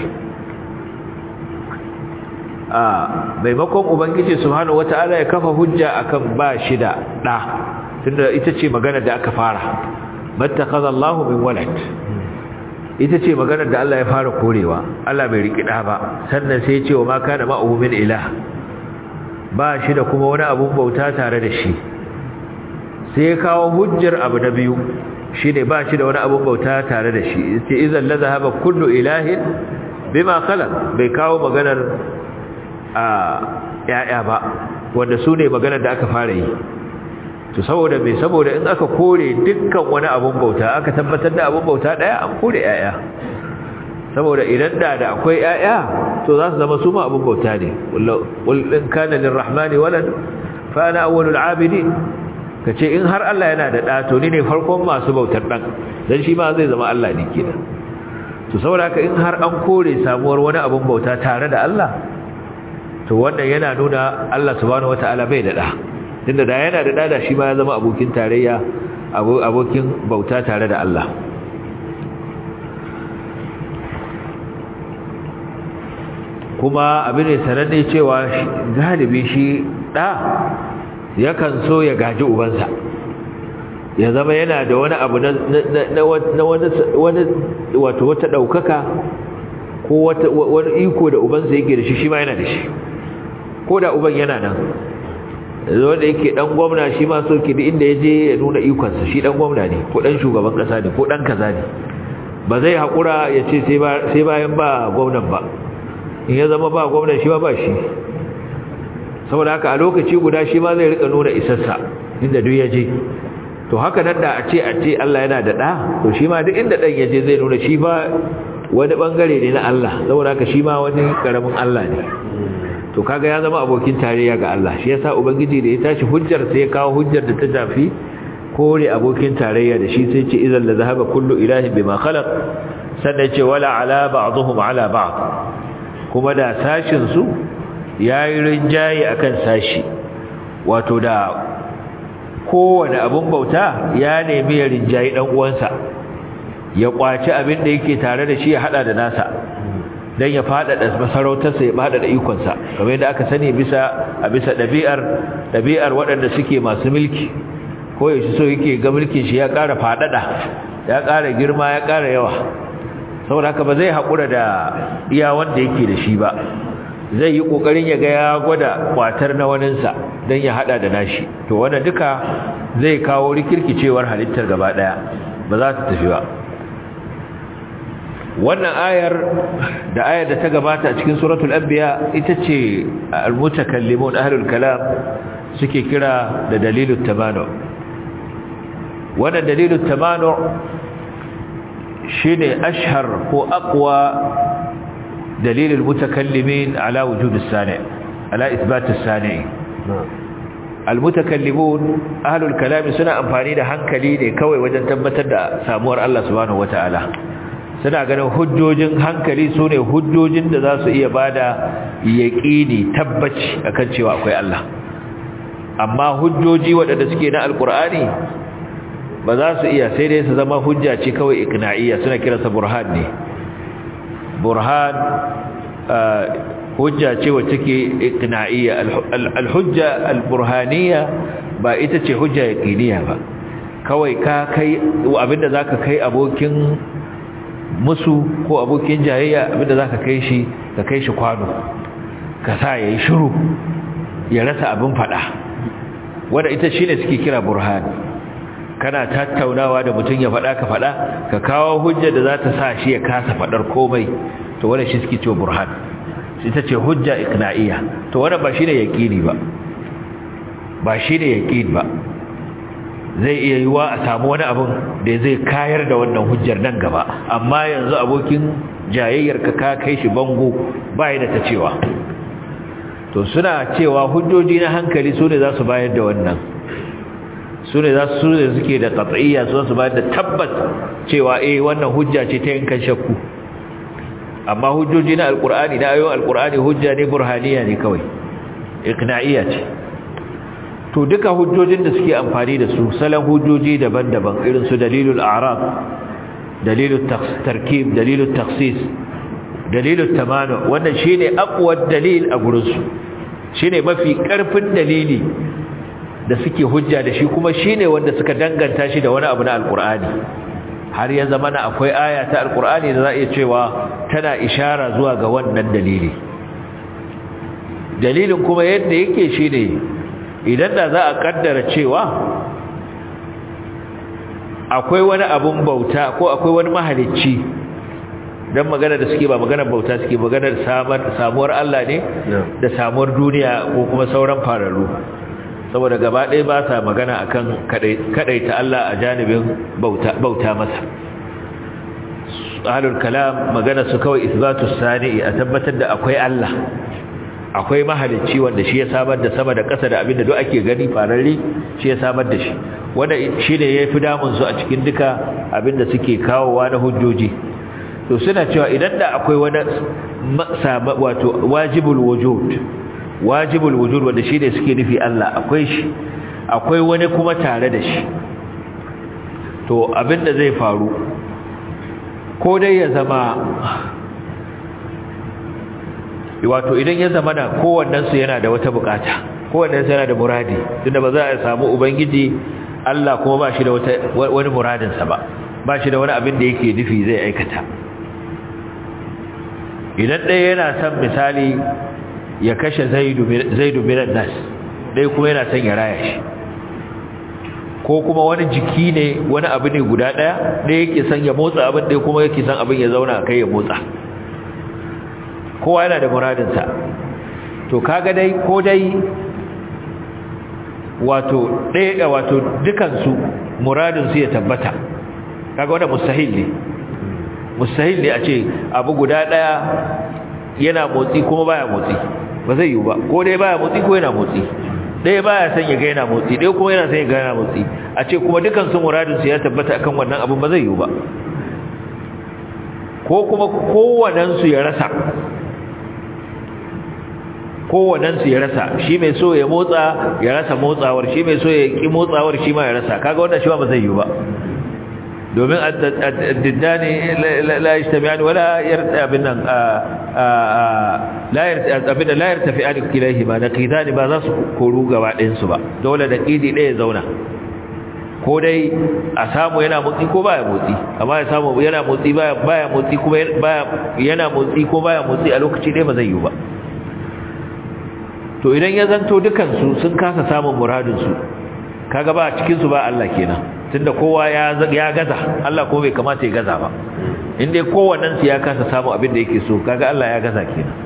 maimakon ubangiji subhanahu wata'ala ya kafa hujja akan ba shi da da tunda ita ce magana da aka fara mattakhadha Allahu min walad ita ce maganar da Allah ya fara korewa Allah bai riki da ba sannan sai ya ce wa ma kana ma'uhu min ilah ba shi da kuma wani abun bauta tare da shi sai ya kawo hujjar abu na biyu shine ba shi da wani abun bauta tare da shi sai idan la zahaba kullu ilahin bima khalaq bai kawo maganar ya'ya ba wanda su ne maganar da aka fara yi to saboda me saboda in aka kore dukkan wani abun bauta aka tabbatar da abun bauta daya an kore ya'ya saboda idan da akwai ya'ya to za su zama su ma abun bauta ne wal in kana lirrahmani walad fa ana awwalul abidin kace in har Allah yana da da to ni ne farkon masu bautar dan dan shi ma zai zama Allah ne kenan to saboda haka in har an kore samuwar wani abun bauta tare da Allah to wannan yana nuna Allah subhanahu wataala bai da da tunda da yana da da shi ma ya zama abokin tarayya abokin bauta tare da Allah kuma abin ne sananne cewa galibi shi da yakan so ya gaji ubansa ya zama yana da wani abu na wani wato wata daukaka ko wani iko da ubansa yake da shi ma yana da shi ko da uban yana nan wanda yake dan gwamna shi ma so ki inda yaje ya nuna ikonsa shi dan gwamna ne ko dan shugaban kasa ne ko dan kaza ne ba zai hakura ya ce sai bayan ba gwamnan ba in ya zama ba gwamnan shi ba shi saboda haka a lokaci guda shi ma zai rika nuna isarsa inda duk yaje to haka nan da a ce Allah yana da da to shi ma duk inda dan yaje zai nuna shi ba wani bangare ne na Allah saboda haka shi ma wani karamin Allah ne to kaga ya zama abokin tarayya ga Allah shi yasa ubangiji da ya tashi hujjar sai ya kawo hujjar da ta tafi kore abokin tarayya da shi sai ce idan la zahaba kullu ilahin bima khalaq sannan ce wala ala ba'dhum ala ba'd kuma da sashin su yayi rinjaye akan sashi wato da kowane abun bauta ya nemi ya rinjaye dan uwansa ya kwaci abin da yake tare da shi ya hada da nasa dan ya fadada masarautarsa ya fadada ikonsa kamar yadda aka sani a bisa dabi'ar waɗanda suke masu mulki ko yaushe so yake ga mulkin shi ya ƙara fadada ya ƙara girma ya ƙara yawa saboda haka ba zai haƙura da iya wanda yake da shi ba zai yi ƙoƙarin ya ga ya gwada kwatar na waninsa dan ya hada da nashi to wannan duka zai kawo rikirkicewar halittar gaba daya ba za ta tafi ba wannan ayar da ta gabata a cikin suratul anbiya ita ce almutakallimun ahlul kalam suke kira da dalilul tamanu wannan dalilul tamanu shine ashhar ko aqwa dalilul mutakallimin ala wujud as-sani ala ithbat as-sani almutakallimun ahlul kalam suna amfani da hankali ne kawai wajen tabbatar da samuwar Allah subhanahu wataala suna ganin hujjojin hankali su ne hujjojin da za su iya bada yaƙini tabbaci akan cewa akwai Allah amma hujjoji waɗanda suke na alƙur'ani ba za su iya sai dai su zama hujja ce kawai iqna'iyya suna kiransa burhan ne burhan hujja ce wacce take iqna'iyya. Al-hujja al-burhaniyya ba ita ce hujja yaqiniyya ba. Kawai ka kai abinda zaka kai abokin musu ko abokin jayayya, abinda zaka kai shi ka kai shi kwano, ka sa yayi shiru ya rasa abin fada, wanda ita shine suke kira burhan. Kana tattaunawa da mutum ya fada ka fada, ka kawo hujja da za ta sa shi ya kasa fadar komai, to wannan shi suke cewa burhan. Ita ce hujja iqna'iyya. To wannan ba shine yaqini ba, ba shine yaqin ba. Zai iya yiwa a samu wani abin da zai kayar da wannan hujjar nan gaba, amma yanzu abokin jayayyar ka kai shi bango bai da ta cewa. To suna cewa hujjoji na hankali su ne za su bayar da wannan, su ne suke da qat'iyya, su bayar da tabbas cewa wannan hujja ce ta yankan shakku. Amma hujjoji na alqur'ani, na ayoyin alqur'ani, hujja ne burhaniya ne kawai, iqna'iyya ce. To duka hujjojin da suke amfani da su salan hujjoji daban-daban, irin su dalilul a'rab, dalilul tarkib, dalilul takhsis, dalilul tamanu, wannan shine aqwad dalil a gurin su, shine mafi karfin dalili da suke hujja da shi, kuma shine wanda suka danganta shi da wani abu na alqur'ani. Har ya zama na akwai aya ta alqur'ani da za a iya cewa tana ishara zuwa ga wannan dalili. Dalilin kuma yadda yake shine, idan da za a kaddara cewa akwai wani abun bauta ko akwai wani mahalicci, dan magana da suke ba maganar bauta suke, maganar samuwar Allah ne da samuwar duniya ko kuma sauran fararru, saboda gaba ɗaya ba sa magana akan kadaita Allah a janibin bauta masa. Ahlul kalam magana su kawai isbatus sani, a tabbatar da akwai Allah, akwai mahalicci wanda shi ya samar da sama da ƙasa da abin da duk ake gani fararre, shi ya samar da shi, wanda shi ne ya fi damun su a cikin duka abin da suke kawowa na hujjoji. To suna cewa idan da akwai wani wato wajibul wujud wanda shi ne suke nufi Allah, akwai shi, akwai wani kuma tare da shi, to abin da zai faru ko dai ya zama, wato idan ya zama na kowannensu yana da wata bukata, kowannensu yana da muradi, tunda ba za a samu ubangiji Allah kuma ba shi da wani muradinsa ba shi da wani abin da yake nufi zai aikata. Idan ɗaya yana son misali ya kashe zaidu minan nas, ɗaya kuma yana son ya raya shi, ko kuma wani jiki ne, wani abu ne guda ɗaya yake son ya motsa abin, ɗaya kuma yake son abin ya zauna kai ya motsa. Kowa yana da muradinsa. To kaga dai ko dai wato ɗaya wato dukansu muradinsu ya tabbata, kaga wanda mustahil ne a ce abu guda ɗaya yana motsi kuma baya motsi, ba zai yiwu ba. Ko dai baya motsi ko yana motsi, ɗaya baya son ya ga yana motsi, ɗaya kuma yana son ya ga yana motsi, a ce kuma dukansu muradinsu ya tabbata akan wannan abin, ba zai yiwu ba. Ko kuma kowanensu ya rasa, shi mai so ya motsa ya rasa motsawar, shi mai so ya ki motsawar shi ma ya rasa, kaga wannan shi ba zai yi ba. Domin ad-diddani la yajtami'an wala yartabin la yartafi'an kilayhima, naqidani ba za su koru gaba ɗayan su ba, dole da qidi ɗaya zauna, ko dai a samu yana motsi ko baya motsi, amma ya samu yana motsi baya motsi kuma yana motsi ko baya motsi a lokaci ɗaya ba zai yi ba. To idan ya zanto dukansu sun kasa samun muradinsu, kaga ba cikinsu ba Allah kenan, tunda kowa ya gaza, Allah ko bai kamata ya gaza ba. Inda kowannensu ya kasa samun abin da yake so, kaga Allah ya gaza kenan.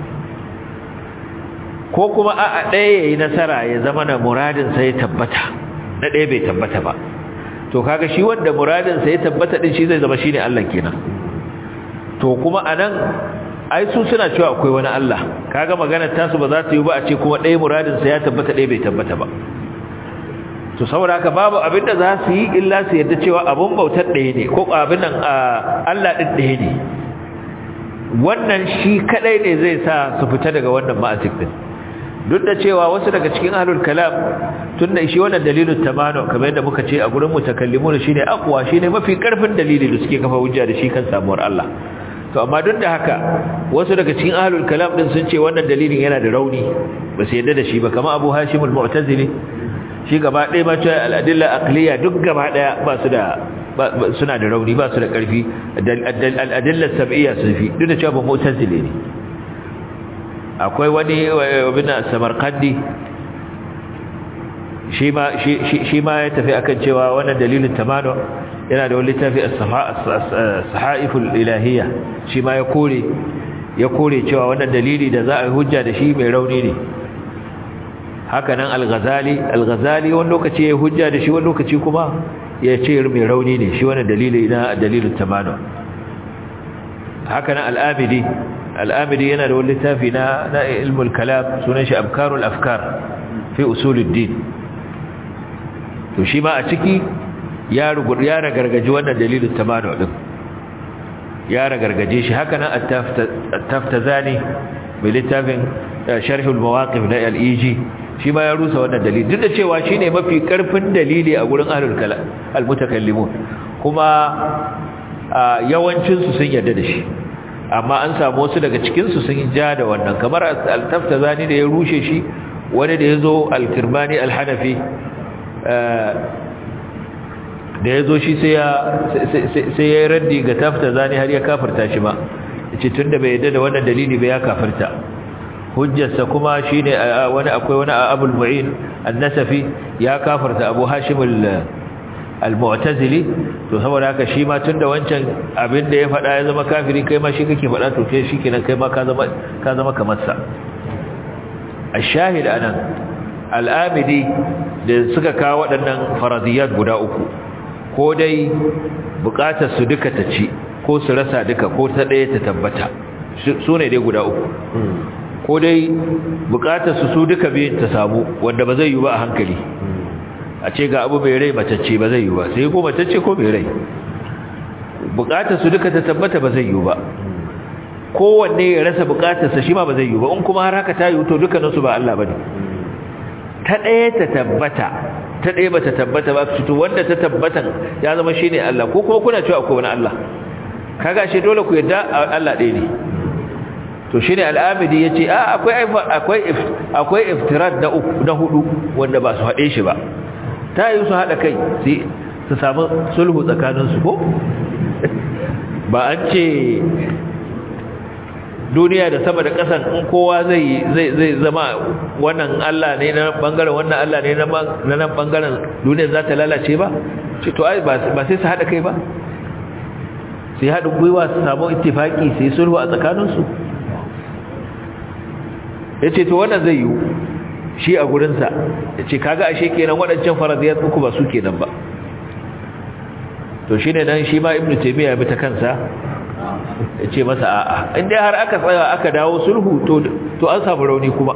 Ko kuma a ɗaya ya yi nasara ya zama na muradinsa ya tabbata, na ɗaya bai tabbata ba, to kaga shi wanda muradinsa ya tabbata ɗin shi zai zama shi ne Allah kenan. To kuma a nan ai su suna cewa akwai wani Allah, kaga maganar tasu ba za ta yi ba a ce kuma ɗaya muradinsa ya tabbata ɗaya bai tabbata ba. To saboda haka babu abin da za su yi illa su yarda cewa abin bautar ɗaya ne, ko abin nan Allah ɗin ɗaya ne. Wannan shi kaɗai ne zai sa su fita daga wannan ma'asik ɗin. Duk da cewa wasu daga cikin ahlul kalam, tun da shi wannan dalilin tamanu kamar yadda muka ce a gurin mutakallimun shine aqwa, shine mafi karfin dalili da suke kafa hujja da shi kan samuwar Allah. to amma duk da haka wasu daga cikin ahlul kalam din sun ce wannan dalilin yana da rauni ba su yadda da shi ba, kamar Abu Hashim al-Mu'tazili shi gaba ɗaya ma cewa al-adilla aqliya duk gaba ɗaya ba su da suna da rauni, ba su da ƙarfi. al-adilla sab'iyya sun fi, duk da cewa ba Mu'tazili ne. akwai wani ibn Samarqandi shi ma ya tafi akan cewa wannan dalilin tamanu yana da wani littafi as-sahaiful ilahiyya, shi ma ya kore cewa wannan dalili da za a yi hujja da shi mai rauni ne. haka nan al-Ghazali wani lokaci ya yi hujja da shi, wani lokaci kuma ya ce mai rauni ne shi wannan dalili na dalilin tamanu. haka nan al-Amidi yana da wani littafi na ilmul kalam, sunan shi abkarul afkar fi usuluddin. to shi ma a ciki ya ragargaji wannan dalilin tamanu din, ya ragargaje shi. haka nan at-Taftazani mai littafin sharhul mawaqif na al-Iji shi ma ya rusa wannan dalili, duk da cewa shine mafi karfin dalili a gurin ahlul kalam al-mutakallimun, kuma yawancin su sun yarda da shi, amma an samu wasu daga cikin su sun ja da wannan, kamar al-Taftazani da ya rushe shi. wani da yazo al-Kirmani al-Hanafi da ya zo shi sai ya raddi ga Taftazani har ya kafirta shi ma, yace tunda bai yadda da wannan dalili ba ya kafirta. hujjarsa kuma shine akwai wani Abul Mu'in an-Nasafi ya kafirta Abu Hashim al-Mu'tazili, to saboda haka shi ma tunda wancan abin da ya faɗa ya zama kafiri, kai ma shi kake faɗa, to kai shikenan kai ma ka zama kamar sa. ash-shahid anan al-Amidi da suka kawo waɗannan faradiyat guda uku, ko dai bukatar su duka ta ci, ko su rasa duka, ko ta ɗaya ta tabbata, su ne dai guda uku. ko dai bukatar su duka biyun ta samu, wanda ba zai yi ba a hankali, a ce ga abu mai rai matacce ba zai yi ba, sai ko matacce ko mai rai. bukatar su duka ta tabbata ba zai yi ba, kowanne ya rasa bukatarsa shi ma ba zai yi ba. in kuma har haka ta yi to dukkaninsu ba Allah ba ne. ta ɗaya ta tabbata, ta ɗaya ba ta tabbata ba, to wanda ta tabbatan ya zama shi ne Allah, ko kuma kuna cewa akwai wani Allah, kaga shi dole ku yarda Allah ɗaya ne. to shi ne al-Amidi ya ce akwai iftirat na hudu wanda ba su haɗe shi ba, ta yi su haɗa kai su samu sulhu tsakaninsu ko ba an ce duniya da sama da ƙasan in kowa zai zama wannan Allah ne na bangaren, wannan Allah ne na nan bangaren, duniya za ta lalace ba? ce to ai ba sai su haɗa kai ba, sai haɗin gwiwa su samu ittifaki sai sulhu a tsakaninsu. ya ce to wannan zai yi shi a gurinsa, ya ce kaga ashe kenan waɗancan faradiyar uku ba su kenan ba. to shi ne nan shi ma Ibn Taymiyyah ya bi ta kansa, ya ce masa a'a, inda har aka tsaya aka dawo sulhu to an samu rauni kuma,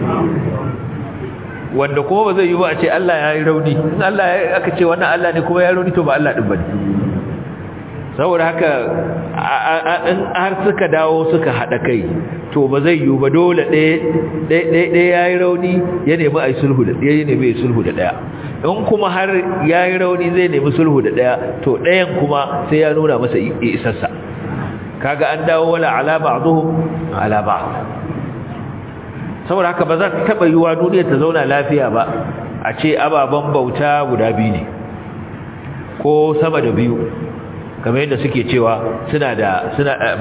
wanda kuma ba zai yi ba a ce Allah ya yi rauni. in Allah aka ce wannan Allah ne kuma ya rauni, to ba Allah ɗin ba ne. saboda haka in har suka dawo suka haɗa kai, to ba zai yi ba, dole ɗaya ya yi rauni ya nemi a yi sulhu da ɗaya, ya nemi a yi sulhu da ɗaya. in kuma har ya yi rauni zai nemi sulhu da ɗaya, to ɗayan kuma sai ya nuna masa isassa. kaga an dawo wala ala ba'dhum ala ba'd. saboda haka ba za ta taba yiwa duniya ta zauna lafiya ba a ce ababan bauta guda biyu ne ko sama da biyu, kamar yadda suke cewa suna da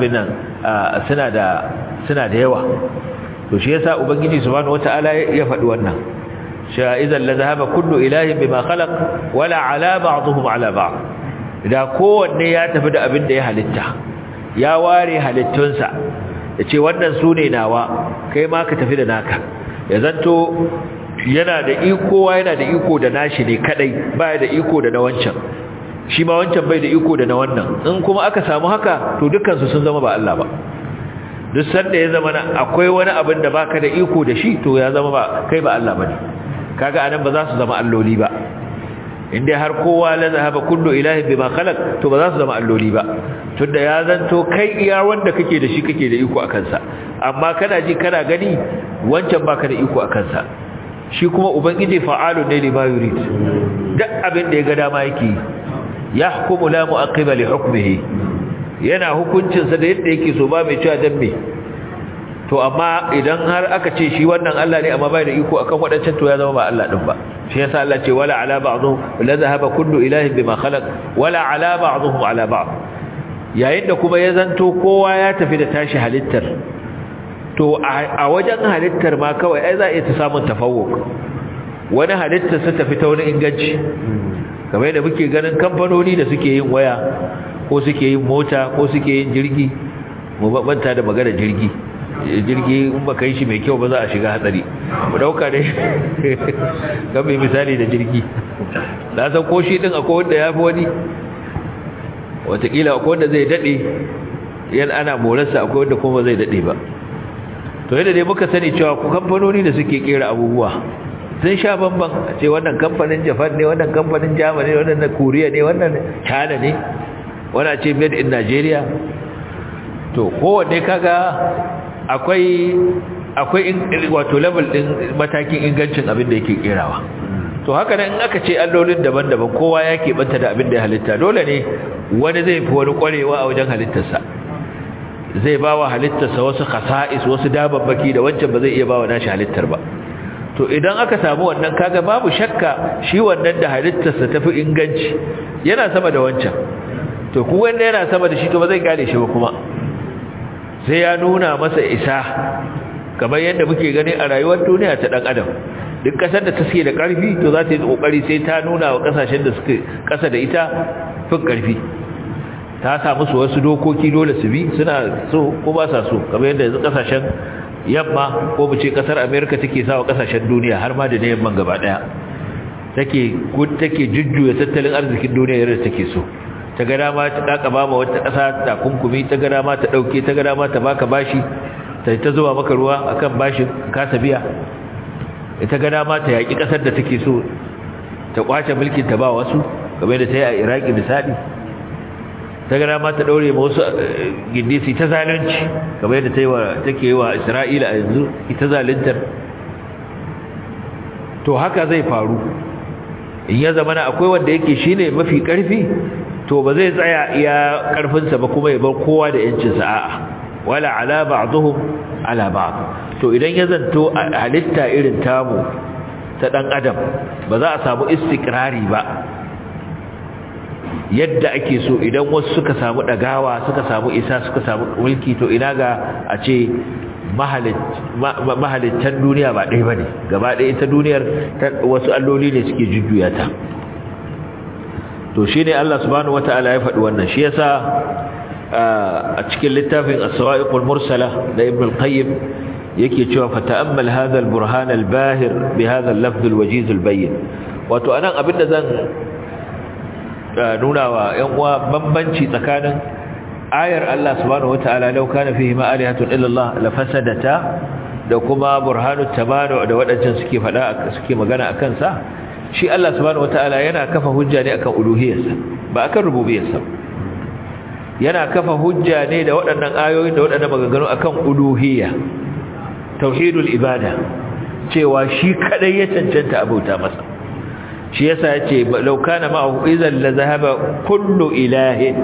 yawa. to shi yasa ubangiji subhanahu wataala ya faɗi wannan, sha idan la zahaba kullu ilahin bima khalaq wala ala ba'dhum ala ba'd. da kowanne ya tafi da abin da ya halitta, ya ware halittunsa, ya ce wannan su ne nawa, kai ma ka tafi da naka, ya zanto yana da iko da nashi ne kadai, baya da iko da na wancan, shi ma wancan bai da iko da na wannan. in kuma aka samu haka, to dukkansu sun zama ba Allah ba. duk sanda ya zama akwai wani abin da baka da iko da shi, to ya zama ba kai ba Allah bane. kaga anan ba za su zama alloli ba, inda har kowa la zahaba kullu ilahin bima khalaq, to ba za su zama alloli ba, tunda ya zanto kai iya wanda kake da shi kake da iko akan sa, amma kana ji kana gani wancan baka da iko akan sa. shi kuma ubangiji fa'alun ne lima yurid, duk abin da ya ga dama yake, yahkumu la mu'aqqiba li hukmihi, yana hukuncinsa da yadda yake so ba mai cewa dan me to amma idan har aka ce shi wannan Allah ne amma bai da iko akan wadancan to ya zama ba Allah din ba shi yasa Allah ce wala ala ba'dhum la dhahaba kullu ilahin bima khalaq wala ala ba'dhum ala ba'd yayin da kuma ya zanto kowa ya tafi da tashi halittar to a wajen halittar ma kawai ai za a iya ta samun tafawuk wani halittar sa tafi ta wani inganci kamar yadda muke ganin kamfanoni da suke yin waya ko suke yin mota ko suke yin jirgi mu babanta da magana jirgi in baka yi shi mai kyau ba za a shiga hatsari mu dauka dai ga mai misali da jirgi na san ko shi din akwai wanda ya fi wani watakila akwai wanda zai dade yan ana morarsa akwai wanda kuma zai dade ba to yadda dai muka sani cewa ku kamfanoni da suke kera abubuwa sun sha bamban a ce wannan kamfanin Japan ne wannan kamfanin Germany ne wannan na Korea ne wannan China ne wannan ce made in Nigeria to kowanne kaga akwai wato level din matakin ingancin abin da yake kerawa to haka nan in aka ce allolin daban-daban kowa ya keɓanta da abin da ya halitta dole ne wani zai fi wani ƙwarewa a wajen halittarsa zai ba wa halittarsa wasu khasa'is wasu dababbaki da wancan ba zai iya ba wa nashi halittar ba to idan aka samu wannan kaga babu shakka shi wannan da halittarsa tafi inganci yana sama da wancan to ku wanda yana sama da shi to ba zai gane shi ba kuma sai ya nuna masa isa kamar yadda muke gani a rayuwar duniya ta dan adam duk kasar da ta suke da karfi to za ta yi kokari sai ta nuna wa kasashen da suke kasa da ita fin karfi ta sa musu wasu dokoki dole su bi suna so ko ba sa so kamar yadda kasashen yamma ko mu ce kasar America take sawa kasashen duniya har ma da na yamman gaba daya take jujjuya tattalin arzikin duniya yadda take so ta ga dama ta daka ba ma wata kasa takunkumi ta ga dama ta dauke ta ga dama ta baka bashi ta zuba maka ruwa akan bashin kasa biya ita ga dama ta yaki kasar da take so ta kwace mulkin ta ba wasu kamar da ta yi a Iraki misali ta ga dama ta daure ma wasu gindisi ta zalunci kamar yadda take yi wa Isra'ila a yanzu ita zaluntar to haka zai faru in ya zamana akwai wanda yake shine mafi karfi to ba zai tsaya iya karfinsa ba kuma ya bar kowa da yancinsa a'a wala ala ba'dhum ala ba'd to idan ya zanto halitta irin tamu ta dan adam ba za a samu istikrari ba yadda ake so idan wasu suka samu dagawa suka samu isa suka samu mulki to ina ga a ce mahalittan duniya ba ɗaya bane gaba ɗaya ita duniyar wasu alloli ne suke jujjuya ta to shine Allah subhanahu wataala ya faɗi wannan shi yasa a cikin littafin as-sawa'iqul mursala da Ibn al-Qayyim yake cewa fata'ammal hadha al-burhan al-bahir bi hadha al-lafz al-wajiz al-bayyin wato anan abinda zan nuna wa ƴan uwa bambanci tsakanin ayar Allah subhanahu wataala law kana fihi ma alihatun illa Allah la fasadata da kuma burhanut tamanu da wadancan suke suke magana akan sa shi Allah subhanahu wataala yana kafa hujja ne akan uluhiyarsa ba akan rububiyarsa yana kafa hujja ne da waɗannan ayoyin da waɗannan maganganu akan uluhiyya tauhidul ibada cewa shi kadai ya cancanta abauta masa shi yasa yace law kana ma'ahu idhan la zahaba kullu ilahin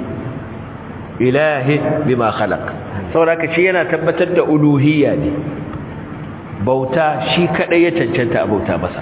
bima khalaq saboda shi yana tabbatar da uluhiyya ne bauta shi kadai ya cancanta abauta masa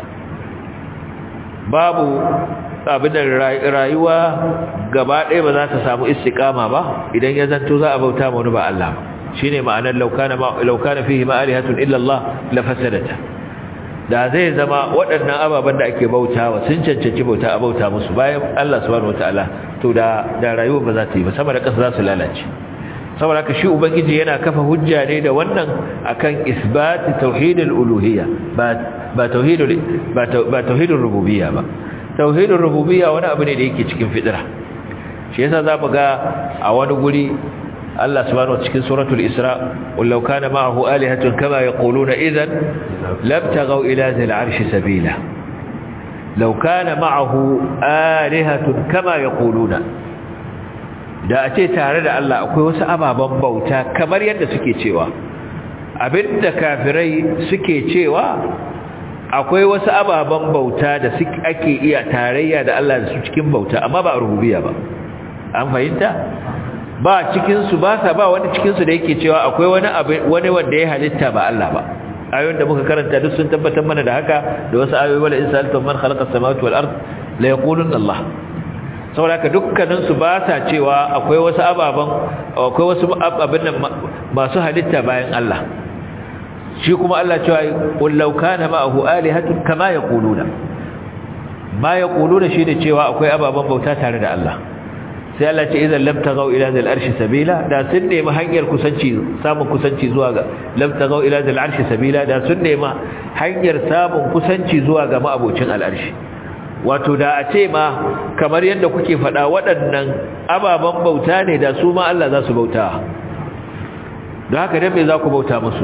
babu abin da rayuwa gaba ɗaya ba za ta samu istiqama ba idan ya zanto za a bauta ma wani ba Allah ba shine ma'anar law kana fihi ma alihatun illa Allah la fasadata da zai zama waɗannan ababen da ake bautawa sun cancanci bauta a bauta musu bayan Allah subhanahu wataala to da rayuwa ba za ta yi ba sama da ƙasa za su lalace saboda haka shi ubangiji yana kafa hujja ne da wannan akan isbat tauhidul uluhiyya ba tauhidul rububiyya ba tauhidul rububiyya wani abu ne da yake cikin fitra shi yasa zamu ga a wani guri Allah subhanahu wa cikin suratul Isra wallau kana ma'ahu alihatun kama yaquluna idhan labtaghaw ila dhil arshi sabila law kana ma'ahu alihatun kama yaquluna da a ce tare da Allah akwai wasu ababen bauta kamar yadda suke cewa abinda kafirai suke cewa akwai wasu ababen bauta da ake iya tarayya da Allah da su cikin bauta amma ba rububiyya ba an fahimta ba cikin su ba wani cikin su da yake cewa akwai wani wanda ya halitta ba Allah ba. Ayoyin da muka karanta duk sun tabbatar mana da haka, da wasu ayoyi wala in sa'altum man khalaqa as-samawati wal ard la yaquluna Allah. Saboda haka dukkanin su ba sa cewa akwai wasu abin nan masu halitta bayan Allah. Shi kuma Allah cewa qul law kana ma'ahu alihatun kama yaquluna. Ma yaquluna shi da cewa akwai ababan bauta tare da Allah. Sai Allah ce idan lam tagaw ila zal arshi sabila, da sun nemi hanyar samun kusanci zuwa ga lam tagaw ila zal arshi sabila, da sun nemi hanyar samun kusanci zuwa ga ma'abocin al'arshi. Wato da a ce ma kamar yadda kuke faɗa waɗannan ababen bauta ne, da su ma Allah za su bauta. Don haka dan me za ku bauta musu?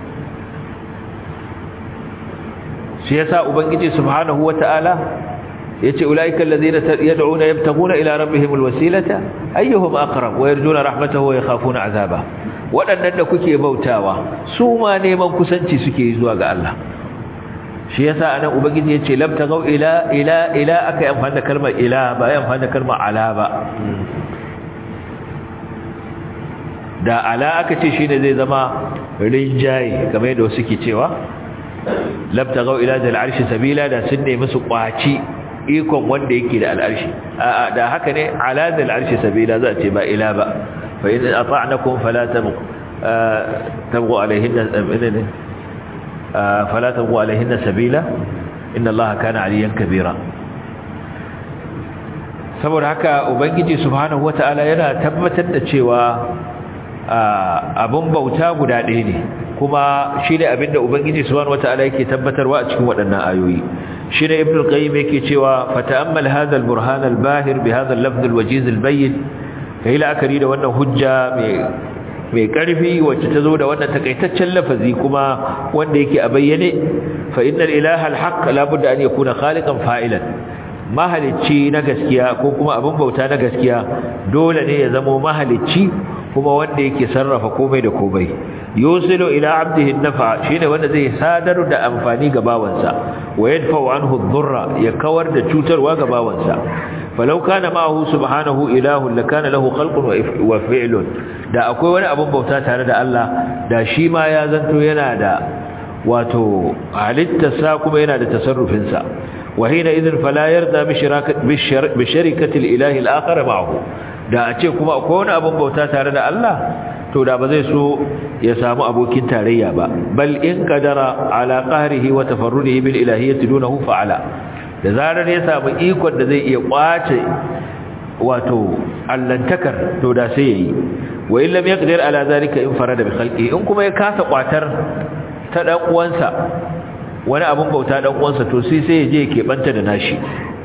Shi yasa Ubangiji subhanahu wata'ala yace ulaika allazina yad'una yabtaguna ila rabbihim alwasilata ayyuhum aqrab wa yarjuna rahmatahu wa yakhafuna azaba. Waɗannan da kuke bautawa su ma neman kusanci suke zuwa ga Allah. Shi yasa anan Ubangiji yace lam tagaw ila aka amfani da kalmar ila ba ya amfani da kalmar ala ba. Da ala aka ce shine zai zama rinjaye kamar yadda wasu ke cewa lam tagaw ila zal arshi sabila, da sun nemi su kwaci ikon wanda yake da al'arshi. Da haka ne ala zal arshi sabila za a ce ba ila ba. fa in ata'nakum fala tabghu alayhinna fala tabghu alayhinna sabila inna Allaha kana aliyan kabira. Saboda haka Ubangiji subhanahu wata'ala yana tabbatar da cewa abun bauta guda ɗaya ne, kuma shi ne abinda Ubangiji subhanahu wata'ala yake tabbatarwa a cikin waɗannan ayoyi. Shi ne Ibn al-Qayyim yake cewa fata'ammal hadha al-burhan al-bahir bi hadha al-lafz al-wajiz al-bayyin, kai la'akari da wannan hujja mai ƙarfi wacce ta zo da wannan takaitaccen lafazi kuma wanda yake a bayyane. Fa innal ilaha al-haqq la budda an yakuna khaliqan fa'ilan. Mahalicci na gaskiya ko kuma abin bauta na gaskiya dole ne ya zama mahalicci kuma wanda yake sarrafa komai da komai. Yusilu ila abdihi an-nafa, shine wanda zai sadar da amfani ga bawansa, wa yadfa'u anhu ad-durra, ya kawar da cutarwa ga bawansa. Falau kana ma'ahu subhanahu ilahun lakana lahu khalqun wa fi'lun, da akwai wani abin bauta tare da Allah da shi ma ya zanto yana da wato halittarsa kuma yana da tasarrufinsa. wa hina idhin fala yarda bi sharikati al-ilahi al-akhar ma'ahu, da a ce kuma akwai wani abin bauta tare da Allah to da ba zai so ya samu abokin tarayya ba. Bal in qadara ala qahrihi wa tafarrudihi bil ilahiyyati dunahu fa'ala, da zarar ya samu ikon da zai iya kwace wato allantakar to da sai yayi. Wa in lam yaqdir ala zalika in farada bi khalqihi, in kuma ya kasa kwatar ta dan uwansa wani abun bauta dan uwansa to sai ya je ya kebanta da nashi.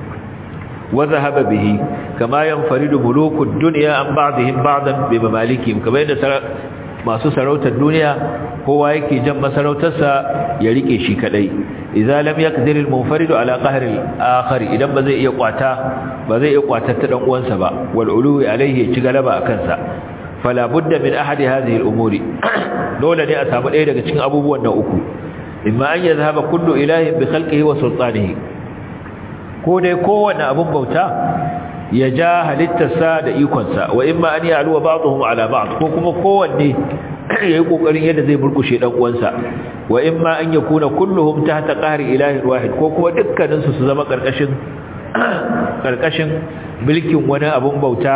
Wa zahaba bihi kama yanfaridu mulukud dunya an ba'dihim ba'dan bi mamalikim, kamar yadda masu sarautar duniya kowa yake jan masarautarsa ya rike shi kadai. Idza lam yaqdir al-munfaridu ala qahri al-akhar, idan ba zai iya kwatar ta dan uwansa ba, wal uluwi alayhi ci galaba akan sa, fala budda min ahadi hadhihi al-umuri, dole ne a samu ɗaya daga cikin abubuwan nan uku. Imma an yadhhaba kullu ilahin bi khalqihi wa sultanihi, ko dai kowanne abun bauta ya ja halittarsa da ikonsa, wa imma an ya'luwa ba'dhum ala ba'd, ko kuma kowanne yayi kokarin yadda zai burkushe dan uwansa, wa imma an yakuna kulluhum tahta qahri ilahin wahid, ko kuma dukkanin su zama karkashin mulkin wani abun bauta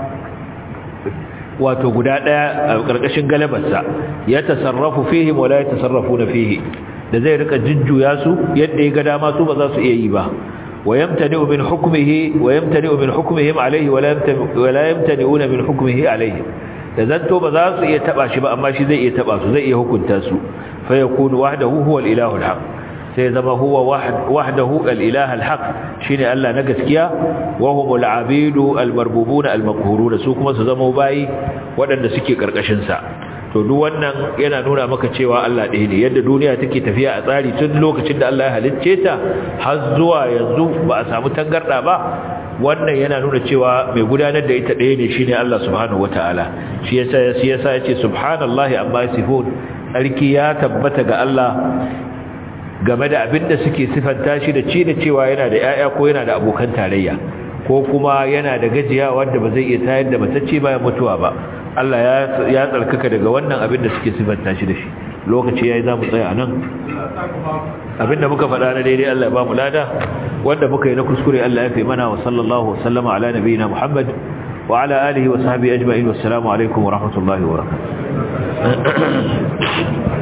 wato guda daya a karkashin galabarsa, ya tasarrafu fihi wa la yatasarrafuna fihi, da zai rika jujjuya su yadda ya ga dama su ba za su iya yi ba. ويمتنع من حكمهم عليه ولا يمتنعون من حكمه عليه, da zanto ba za su iya taba shi ba amma shi zai iya taba su, zai iya hukunta su. Fa yakunu wahdahu huwa al-ilahu al-haq, sai zama huwa wahdahu al-ilahu al-haq, shine Allah na gaskiya. Wa humul abidu al-marbubun al-maqhurun, su kuma su zama bayi waɗanda suke karkashin sa. To duk wannan yana nuna maka cewa Allah ɗaya ne, yadda duniya take tafiya a tsari tun lokacin da Allah ya halicce ta har zuwa yanzu ba a samu tangarda ba. Wannan yana nuna cewa mai gudanar da ita ɗaya ne, shine Allah subhanahu wataala. Shi yasa yace subhanallahi amma yasifun, sarki ya tabbata ga Allah game da abinda suke sifanta shi da cewa yana da ƴaƴa ko yana da abokan tarayya. ko kuma yana da gajiya wanda ba zai iya tayar da matacce bayan mutuwa ba Allah ya tsarkaka daga wannan abin da suke sifanta shi da shi lokaci yayi zamu tsaya anan abinda muka faɗa na daidai Allah ya ba mu lada wanda muka yi na kuskure Allah ya fi mana wa sallallahu wasallama ala nabiyina Muhammad wa ala alihi wa sahbihi ajma'in wassalamu alaikum wa rahmatullahi wa barakatuh